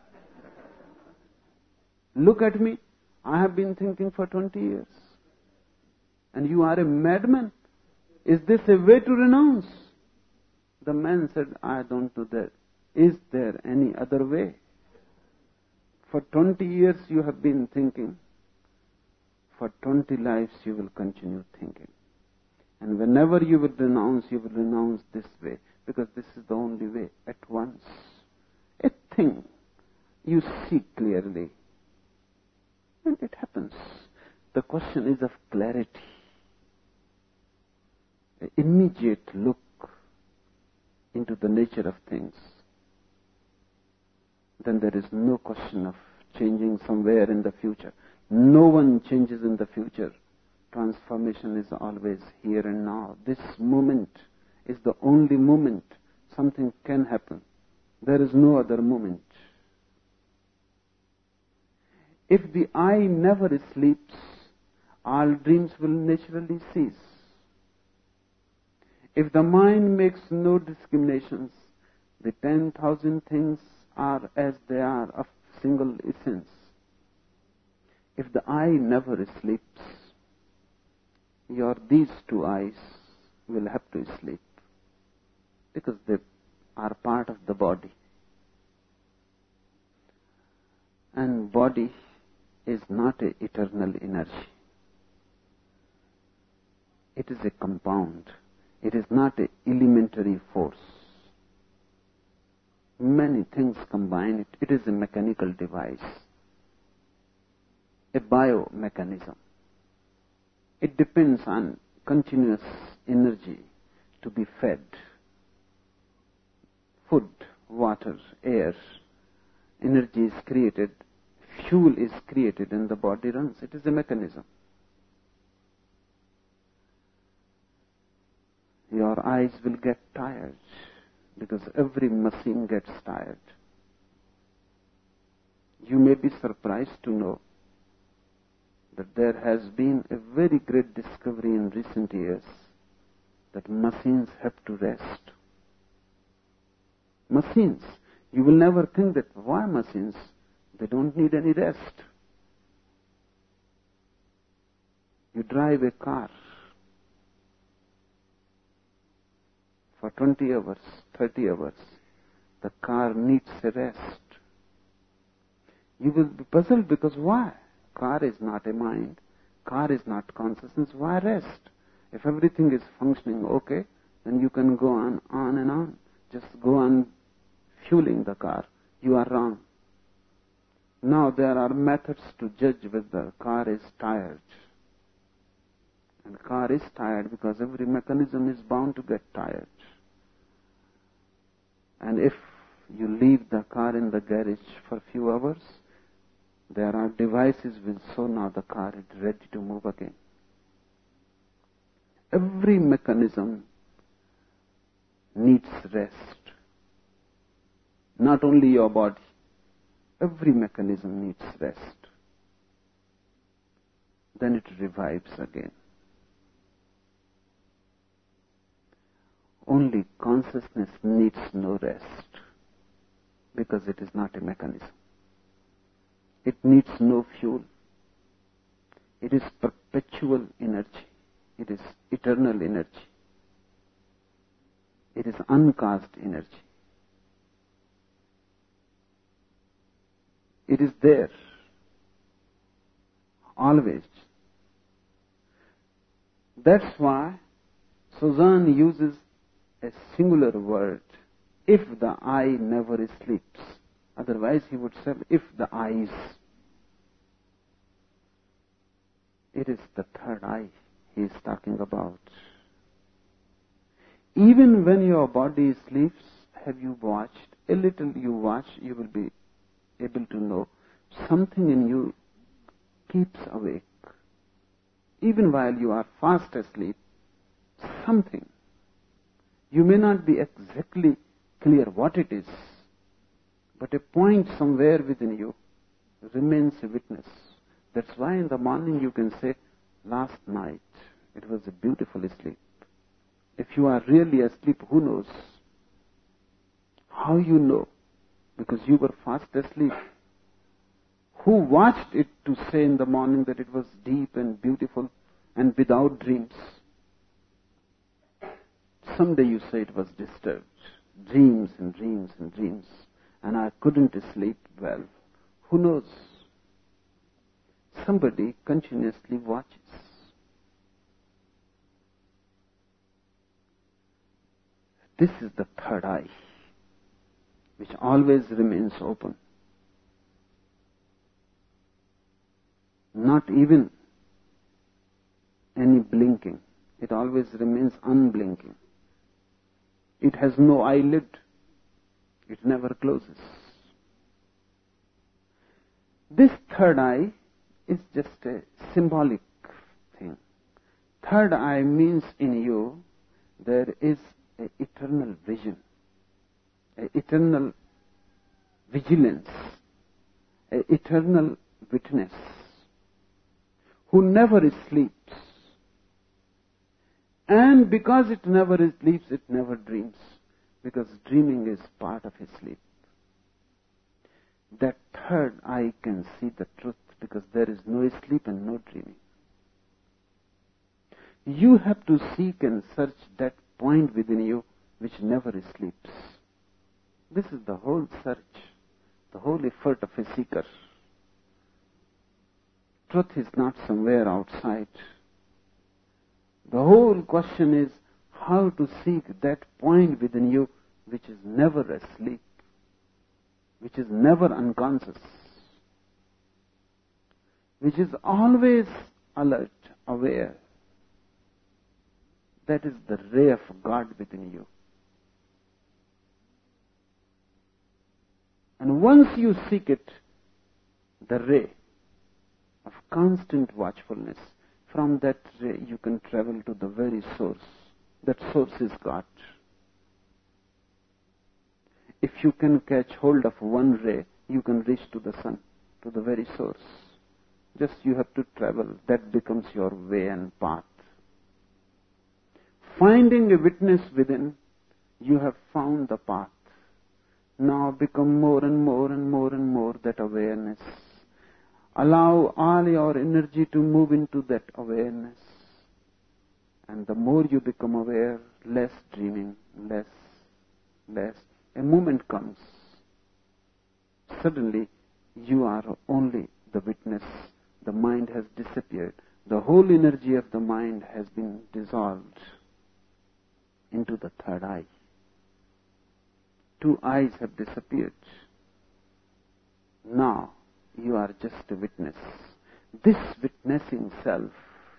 Look at me. I have been thinking for twenty years. And you are a madman. Is this a way to renounce? The man said, I don't do that. Is there any other way? For twenty years you have been thinking. For twenty lives you will continue thinking. And whenever you will renounce, you will renounce this way. Because this is the only way. At once. thing you see clearly. And it happens. The question is of clarity. An immediate look into the nature of things. Then there is no question of changing somewhere in the future. No one changes in the future. Transformation is always here and now. This moment is the only moment something can happen. There is no other moment. If the eye never sleeps, all dreams will naturally cease. If the mind makes no discriminations, the ten thousand things are as they are of single essence. If the eye never sleeps, your these two eyes will have to sleep because they are part of the body. And body is not an eternal energy. It is a compound. It is not an elementary force. Many things combine it. It is a mechanical device, a biomechanism. It depends on continuous energy to be fed. Food, water, air, energy is created, fuel is created, and the body runs. It is a mechanism. Your eyes will get tired because every machine gets tired. You may be surprised to know that there has been a very great discovery in recent years that machines have to rest. Machines. You will never think that why machines? They don't need any rest. You drive a car for twenty hours, thirty hours. The car needs a rest. You will be puzzled because why? Car is not a mind. Car is not consciousness. Why rest? If everything is functioning okay, then you can go on, on and on. Just go on fueling the car. You are wrong. Now there are methods to judge whether the car is tired. And the car is tired because every mechanism is bound to get tired. And if you leave the car in the garage for a few hours, there are devices which show now the car is ready to move again. Every mechanism needs rest. Not only your body. Every mechanism needs rest. Then it revives again. Only consciousness needs no rest because it is not a mechanism. It needs no fuel. It is perpetual energy. It is eternal energy. It is uncaused energy. It is there. Always. That's why Suzanne uses a singular word, if the eye never sleeps. Otherwise he would say, if the eyes. It is the third eye he is talking about. Even when your body sleeps, have you watched? A little you watch, you will be able to know something in you keeps awake. Even while you are fast asleep, something. You may not be exactly clear what it is, but a point somewhere within you remains a witness. That's why in the morning you can say, last night it was a beautiful sleep. If you are really asleep, who knows? How you know? Because you were fast asleep. Who watched it to say in the morning that it was deep and beautiful and without dreams? Someday you say it was disturbed. Dreams and dreams and dreams. And I couldn't sleep well. Who knows? Somebody continuously watches. This is the third eye. which always remains open. Not even any blinking. It always remains unblinking. It has no eyelid. It never closes. This third eye is just a symbolic thing. Third eye means in you there is an eternal vision, an eternal vigilance, an eternal witness who never sleeps. And because it never sleeps, it never dreams, because dreaming is part of his sleep. That third eye can see the truth, because there is no sleep and no dreaming. You have to seek and search that point within you which never sleeps. This is the whole search, the whole effort of a seeker. Truth is not somewhere outside. The whole question is how to seek that point within you which is never asleep, which is never unconscious, which is always alert, aware. That is the ray of God within you. And once you seek it, the ray of constant watchfulness, from that ray you can travel to the very source. That source is God. If you can catch hold of one ray, you can reach to the sun, to the very source. Just you have to travel. That becomes your way and path. Finding a witness within, you have found the path. Now become more and more and more and more that awareness. Allow all your energy to move into that awareness. And the more you become aware, less dreaming, less, less. A moment comes. Suddenly, you are only the witness. The mind has disappeared. The whole energy of the mind has been dissolved into the third eye. Two eyes have disappeared. Now, you are just a witness. This witnessing self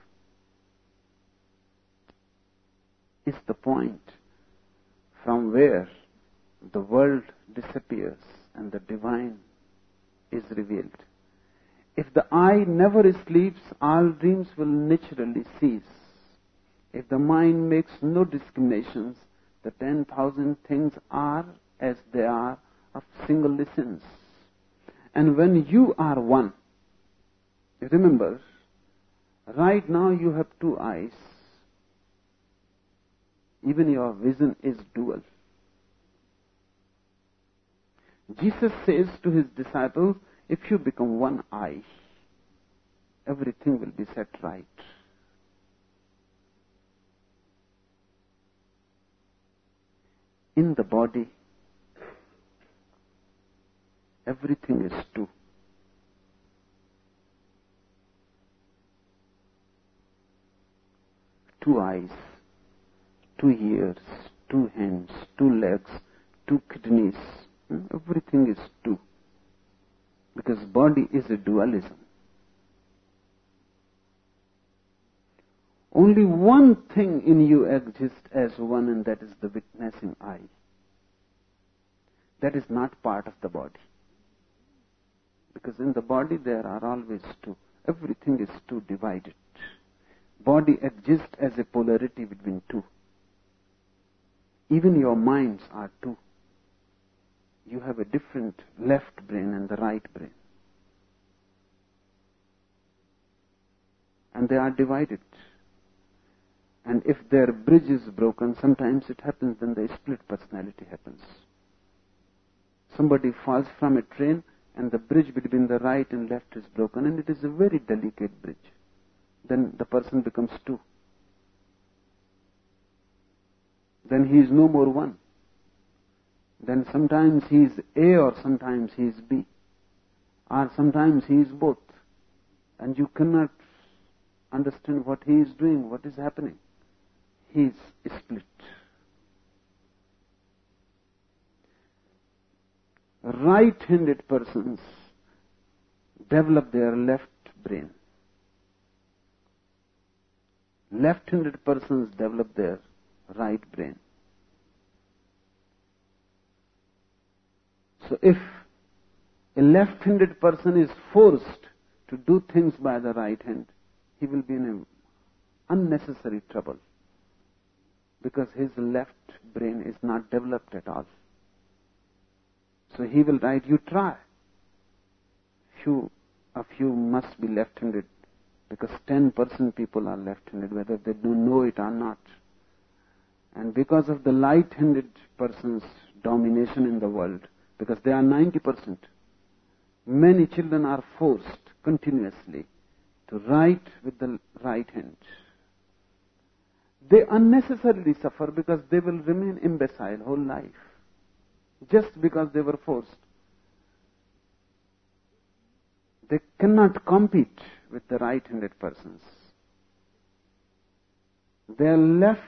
is the point from where the world disappears and the divine is revealed. If the eye never sleeps, all dreams will naturally cease. If the mind makes no discriminations, the ten thousand things are as they are of single essence. And when you are one, remember, right now you have two eyes. Even your vision is dual. Jesus says to his disciples, if you become one eye, everything will be set right. In the body, everything is two. Two eyes, two ears, two hands, two legs, two kidneys. Everything is two. Because body is a dualism. Only one thing in you exists as one, and that is the witnessing eye. That is not part of the body. Because in the body there are always two. Everything is two, divided. Body exists as a polarity between two. Even your minds are two. You have a different left brain and the right brain. And they are divided. And if their bridge is broken, sometimes it happens, then the split personality happens. Somebody falls from a train and the bridge between the right and left is broken, and it is a very delicate bridge. Then the person becomes two. Then he is no more one. Then sometimes he is A or sometimes he is B. Or sometimes he is both. And you cannot understand what he is doing, what is happening. He is split. right-handed persons develop their left brain. Left-handed persons develop their right brain. So if a left-handed person is forced to do things by the right hand, he will be in unnecessary trouble because his left brain is not developed at all. So he will write, you try. Few of you must be left-handed because ten percent people are left-handed, whether they do know it or not. And because of the right-handed person's domination in the world, because they are ninety percent, many children are forced continuously to write with the right hand. They unnecessarily suffer because they will remain imbecile whole life, just because they were forced. They cannot compete with the right-handed persons. Their left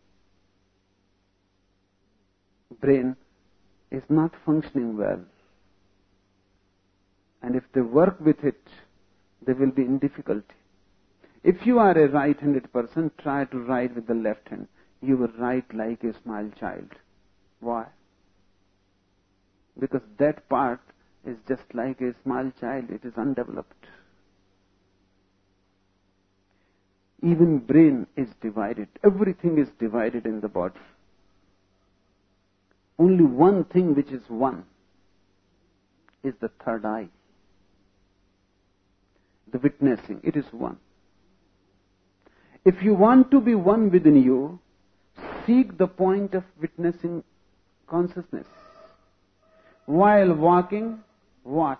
brain is not functioning well. And if they work with it, they will be in difficulty. If you are a right-handed person, try to write with the left hand. You will write like a small child. Why? Because that part is just like a small child. It is undeveloped. Even brain is divided. Everything is divided in the body. Only one thing which is one is the third eye. The witnessing, it is one. If you want to be one within you, seek the point of witnessing consciousness. While walking, watch.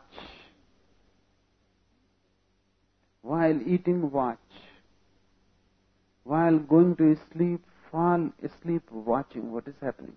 While eating, watch. While going to sleep, fall asleep watching what is happening.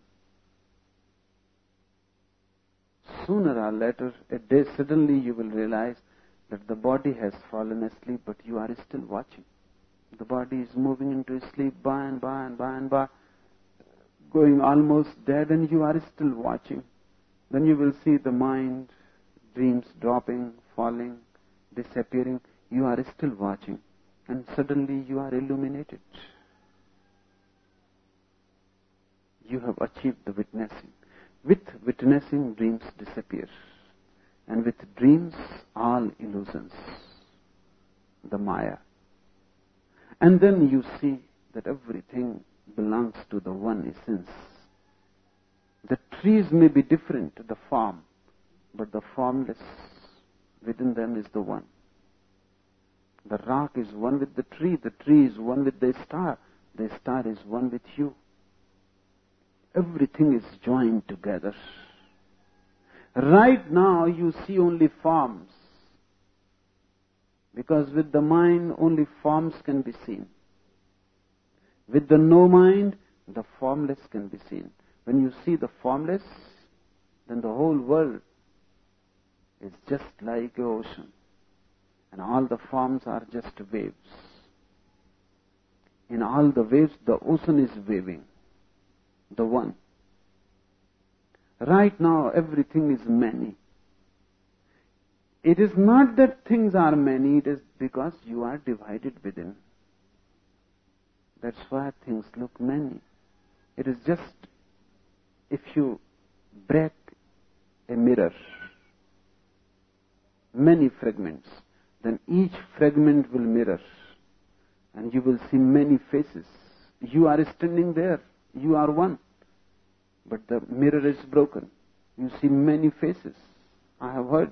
Sooner or later, a day, suddenly you will realize that the body has fallen asleep, but you are still watching. The body is moving into sleep by and by and by and by, going almost dead, and you are still watching. Then you will see the mind, dreams dropping, falling, disappearing. You are still watching, and suddenly you are illuminated. You have achieved the witnessing. With witnessing, dreams disappear. And with dreams, all illusions, the Maya. And then you see that everything belongs to the one essence. The trees may be different, the form, but the formless within them is the one. The rock is one with the tree, the tree is one with the star, the star is one with you. Everything is joined together. Right now you see only forms, because with the mind only forms can be seen. With the no mind, the formless can be seen. When you see the formless, then the whole world is just like an ocean, and all the forms are just waves. In all the waves, the ocean is waving, the one. Right now, everything is many. It is not that things are many, it is because you are divided within. That's why things look many. It is just if you break a mirror, many fragments, then each fragment will mirror, and you will see many faces. You are standing there, you are one. But the mirror is broken. You see many faces. I have heard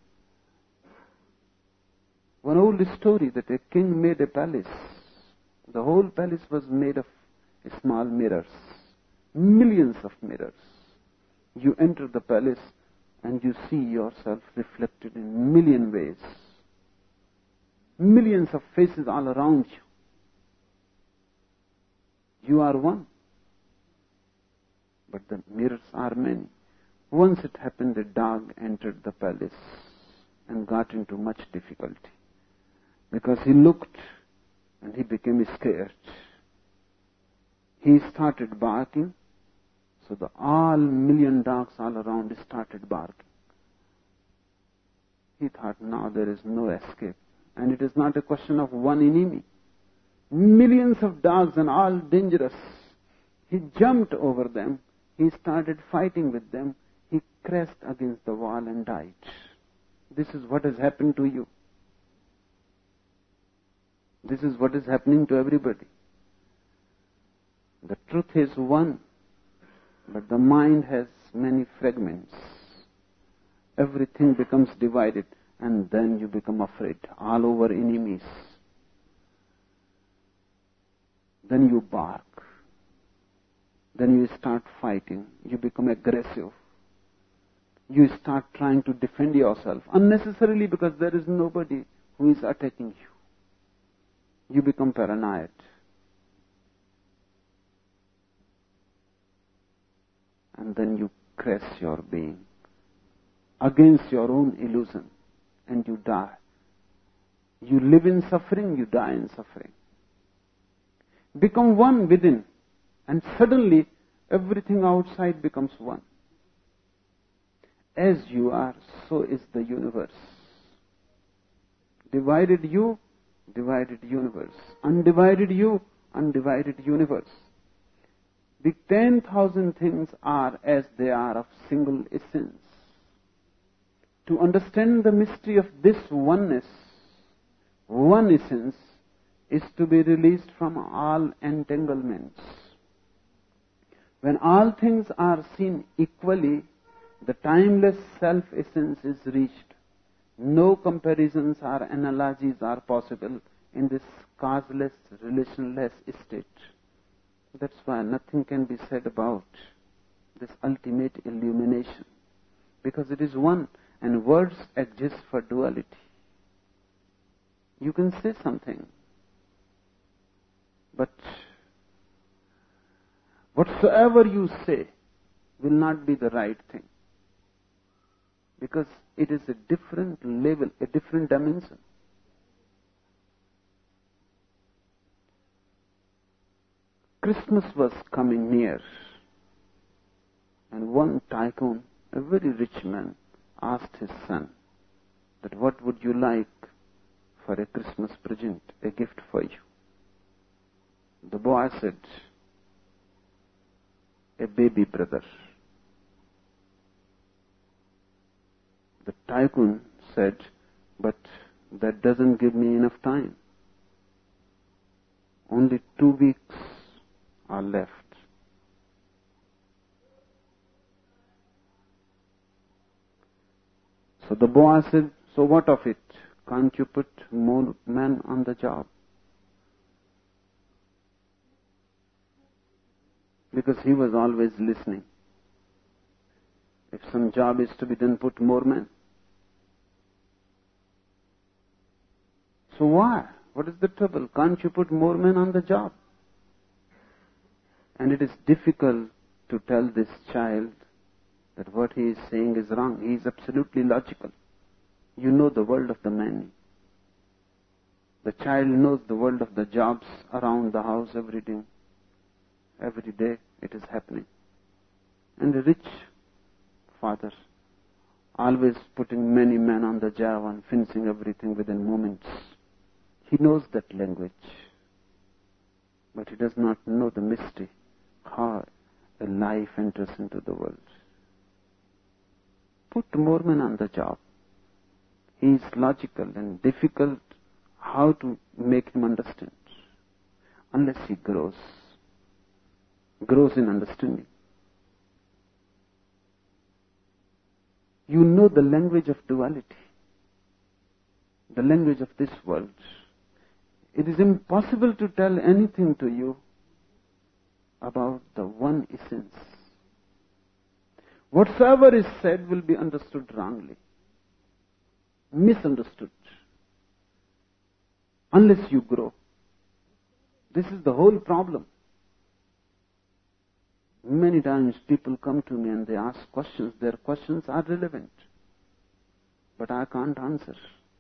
one old story that a king made a palace. The whole palace was made of small mirrors. Millions of mirrors. You enter the palace and you see yourself reflected in million ways. Millions of faces all around you. You are one. But the mirrors are many. Once it happened, a dog entered the palace and got into much difficulty, because he looked and he became scared. He started barking, so the all million dogs all around started barking. He thought, now there is no escape. And it is not a question of one enemy. Millions of dogs and all dangerous. He jumped over them. He started fighting with them. He crashed against the wall and died. This is what has happened to you. This is what is happening to everybody. The truth is one, but the mind has many fragments. Everything becomes divided, and then you become afraid. All over enemies. Then you bark. Then you start fighting. You become aggressive. You start trying to defend yourself unnecessarily because there is nobody who is attacking you. You become paranoid. And then you crash your being against your own illusion, and you die. You live in suffering, you die in suffering. Become one within, and suddenly everything outside becomes one. As you are, so is the universe. Divided you, divided universe. Undivided you, undivided universe. The ten thousand things are as they are of single essence. To understand the mystery of this oneness, one essence, is to be released from all entanglements. When all things are seen equally, the timeless self-essence is reached. No comparisons or analogies are possible in this causeless, relationless state. That's why nothing can be said about this ultimate illumination, because it is one, and words exist for duality. You can say something, but whatsoever you say will not be the right thing, because it is a different level, a different dimension. Christmas was coming near, and one tycoon, a very rich man, asked his son that what would you like for a Christmas present, a gift for you? The boy said, a baby brother. The tycoon said, but that doesn't give me enough time. Only two weeks are left. So the boy said, so what of it? Can't you put more men on the job? Because he was always listening. If some job is to be done, put more men. So why? What is the trouble? Can't you put more men on the job? And it is difficult to tell this child that what he is saying is wrong. He is absolutely logical. You know the world of the many. The child knows the world of the jobs around the house every day. Every day it is happening. And the rich father, always putting many men on the job and finishing everything within moments. He knows that language, but he does not know the mystery, how a life enters into the world. Put more men on the job. He is logical and difficult how to make him understand unless he grows, grows in understanding. You know the language of duality, the language of this world. It is impossible to tell anything to you about the one essence. Whatsoever is said will be understood wrongly, misunderstood, unless you grow. This is the whole problem. Many times people come to me and they ask questions. Their questions are relevant, but I can't answer.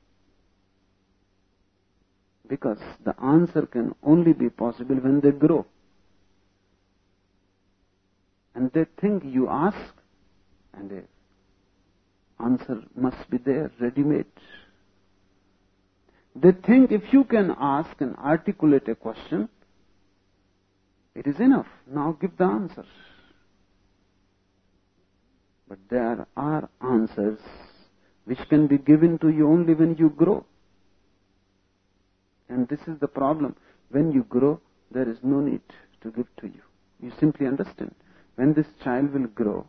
Because the answer can only be possible when they grow. And they think you ask, and they answer must be there, ready-made. They think if you can ask and articulate a question, it is enough. Now give the answer. But there are answers which can be given to you only when you grow. And this is the problem. When you grow, there is no need to give to you. You simply understand. When this child will grow,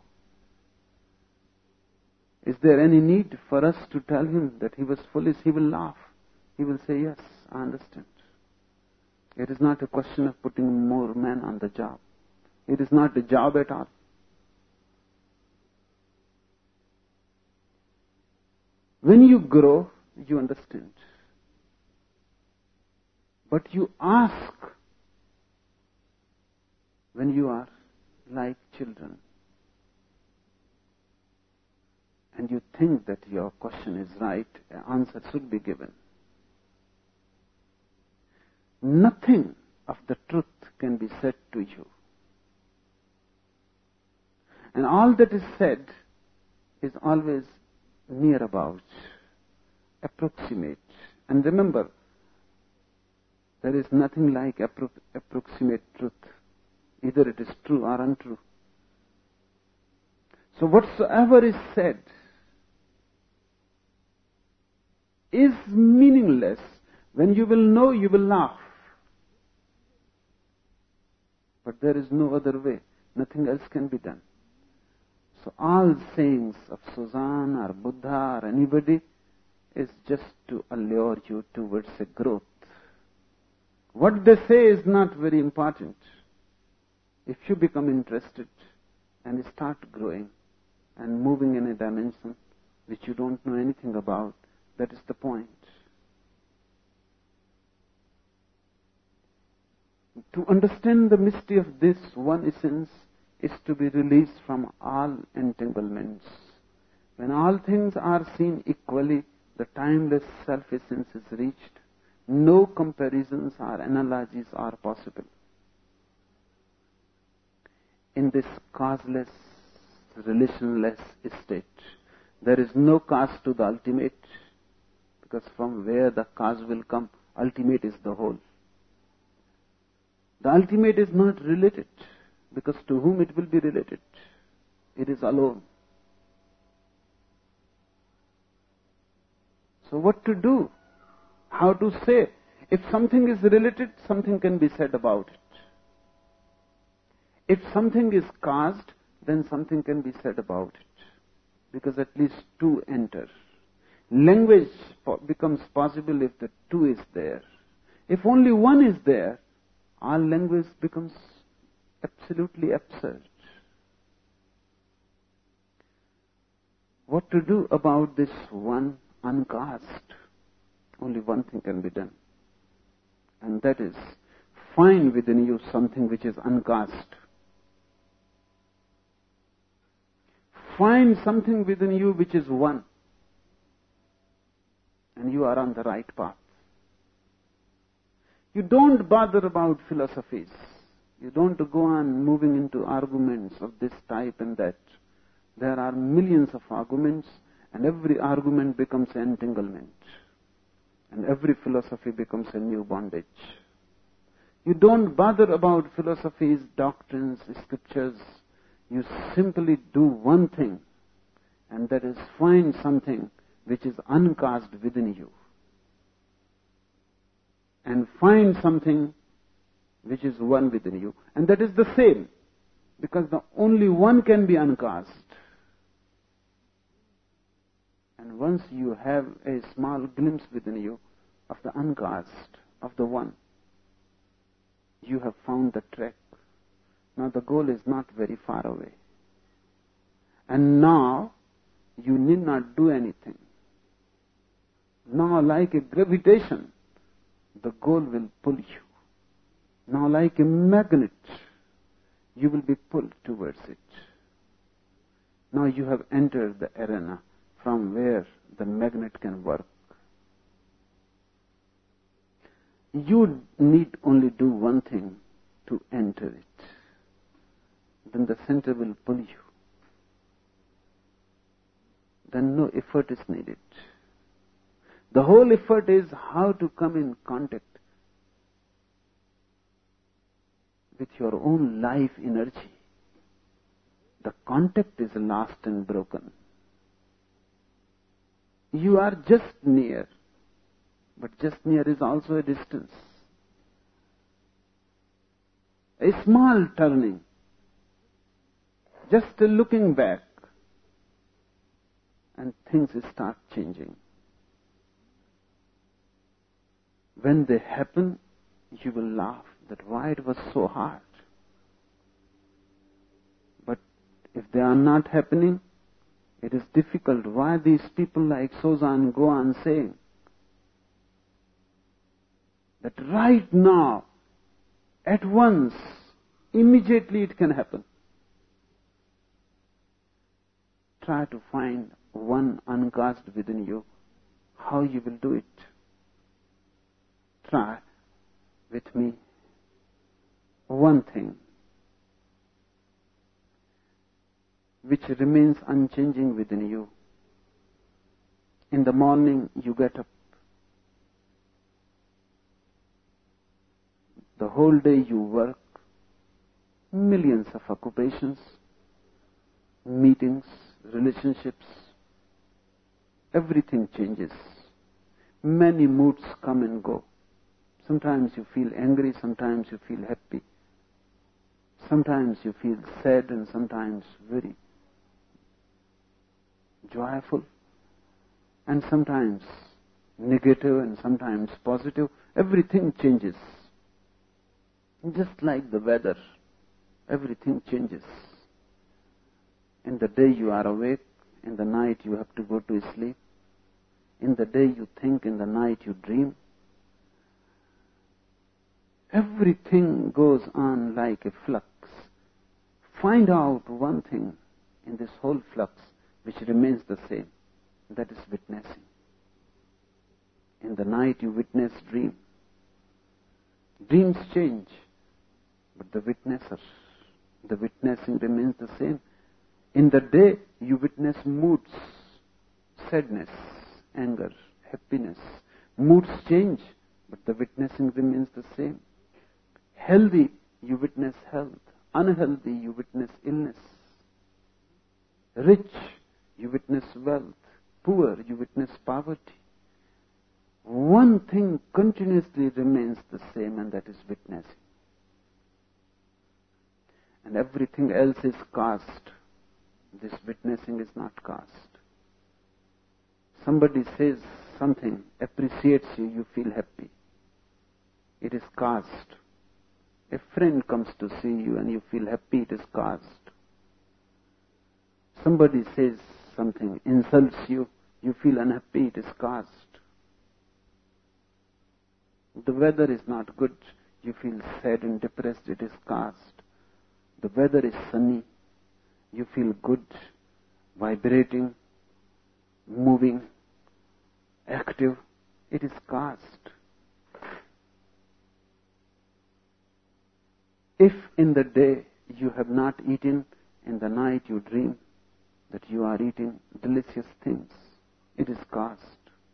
is there any need for us to tell him that he was foolish? He will laugh. He will say, yes, I understand. It is not a question of putting more men on the job. It is not a job at all. When you grow, you understand. But you ask when you are like children. And you think that your question is right, an answer should be given. Nothing of the truth can be said to you. And all that is said is always near about, approximate. And remember, there is nothing like appro- approximate truth. Either it is true or untrue. So whatsoever is said is meaningless. When you will know, you will laugh. But there is no other way. Nothing else can be done. So all sayings of Suzanne or Buddha or anybody is just to allure you towards a growth. What they say is not very important. If you become interested and start growing and moving in a dimension which you don't know anything about, that is the point. To understand the mystery of this one essence is to be released from all entanglements. When all things are seen equally, the timeless self-essence is reached. No comparisons or analogies are possible. In this causeless, relationless state, there is no cause to the ultimate, because from where the cause will come, ultimate is the whole. The ultimate is not related, because to whom it will be related? It is alone. So what to do? How to say? If something is related, something can be said about it. If something is caused, then something can be said about it. Because at least two enter. Language becomes possible if the two is there. If only one is there, all language becomes absolutely absurd. What to do about this one uncaused? Only one thing can be done. And that is, find within you something which is uncaused. Find something within you which is one. And you are on the right path. You don't bother about philosophies. You don't go on moving into arguments of this type and that. There are millions of arguments, and every argument becomes an entanglement. And every philosophy becomes a new bondage. You don't bother about philosophies, doctrines, scriptures. You simply do one thing, and that is find something which is uncaused within you. And find something which is one within you. And that is the same, because the only one can be uncaused. And once you have a small glimpse within you of the uncaused, of the one, you have found the track. Now the goal is not very far away. And now you need not do anything. Now, like a gravitation, the goal will pull you. Now, like a magnet, you will be pulled towards it. Now you have entered the arena from where the magnet can work. You need only do one thing to enter it. Then the center will pull you. then no effort is needed. The whole effort is how to come in contact with your own life energy. The contact is lost and broken. You are just near, but just near is also a distance. A small turning, just looking back, and things start changing. When they happen, you will laugh that why it was so hard. But if they are not happening, it is difficult. Why these people like Sozan go on saying that right now, at once, immediately it can happen. Try to find one uncast within you, how you will do it. Try with me one thing which remains unchanging within you. In the morning you get up. The whole day you work, millions of occupations, meetings, relationships, everything changes. Many moods come and go. Sometimes you feel angry, sometimes you feel happy. Sometimes you feel sad and sometimes very joyful. And sometimes negative and sometimes positive. Everything changes. Just like the weather, everything changes. In the day you are awake, in the night you have to go to sleep. In the day you think, in the night you dream. Everything goes on like a flux. Find out one thing in this whole flux which remains the same. That is witnessing. In the night you witness dream. Dreams change, but the witnesser, the witnessing remains the same. In the day you witness moods, sadness, anger, happiness. Moods change, but the witnessing remains the same. Healthy, you witness health. Unhealthy, you witness illness. Rich, you witness wealth. Poor, you witness poverty. One thing continuously remains the same, and that is witnessing. And everything else is caused. This witnessing is not caused. Somebody says something, appreciates you, you feel happy. It is caused. A friend comes to see you and you feel happy, it is caused. Somebody says something, insults you, you feel unhappy, it is caused. The weather is not good, you feel sad and depressed, it is caused. The weather is sunny, you feel good, vibrating, moving, active, it is caused. If in the day you have not eaten, in the night you dream that you are eating delicious things, it is caused.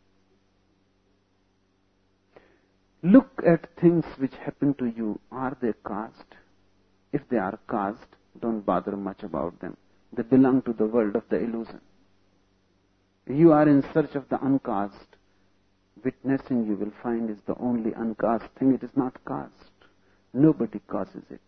Look at things which happen to you. Are they caused? If they are caused, don't bother much about them. They belong to the world of the illusion. You are in search of the uncaused. Witnessing, you will find, is the only uncaused thing. It is not caused. Nobody causes it.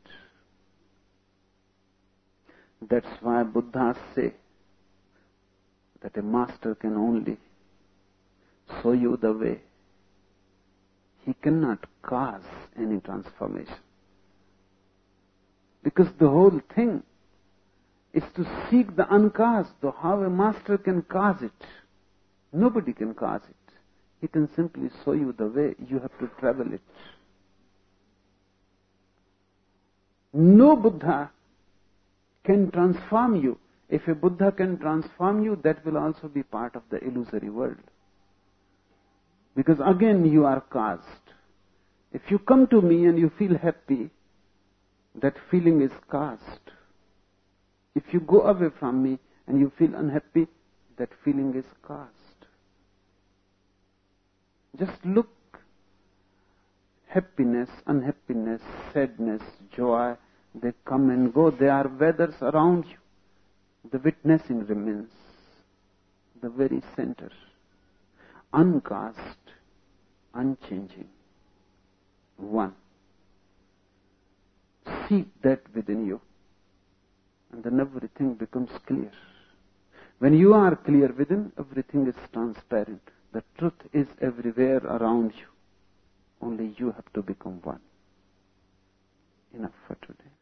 That's why Buddhas say that a master can only show you the way. He cannot cause any transformation. Because the whole thing is to seek the uncaused. Though how a master can cause it? Nobody can cause it. He can simply show you the way. You have to travel it. No Buddha can transform you. If a Buddha can transform you, that will also be part of the illusory world. Because again you are caused. If you come to me and you feel happy, that feeling is caused. If you go away from me and you feel unhappy, that feeling is cast. Just look. Happiness, unhappiness, sadness, joy, they come and go. They are weathers around you. The witnessing remains the very center. Uncast, unchanging. One. Seek that within you. And then everything becomes clear. When you are clear within, everything is transparent. The truth is everywhere around you. Only you have to become one. Enough for today.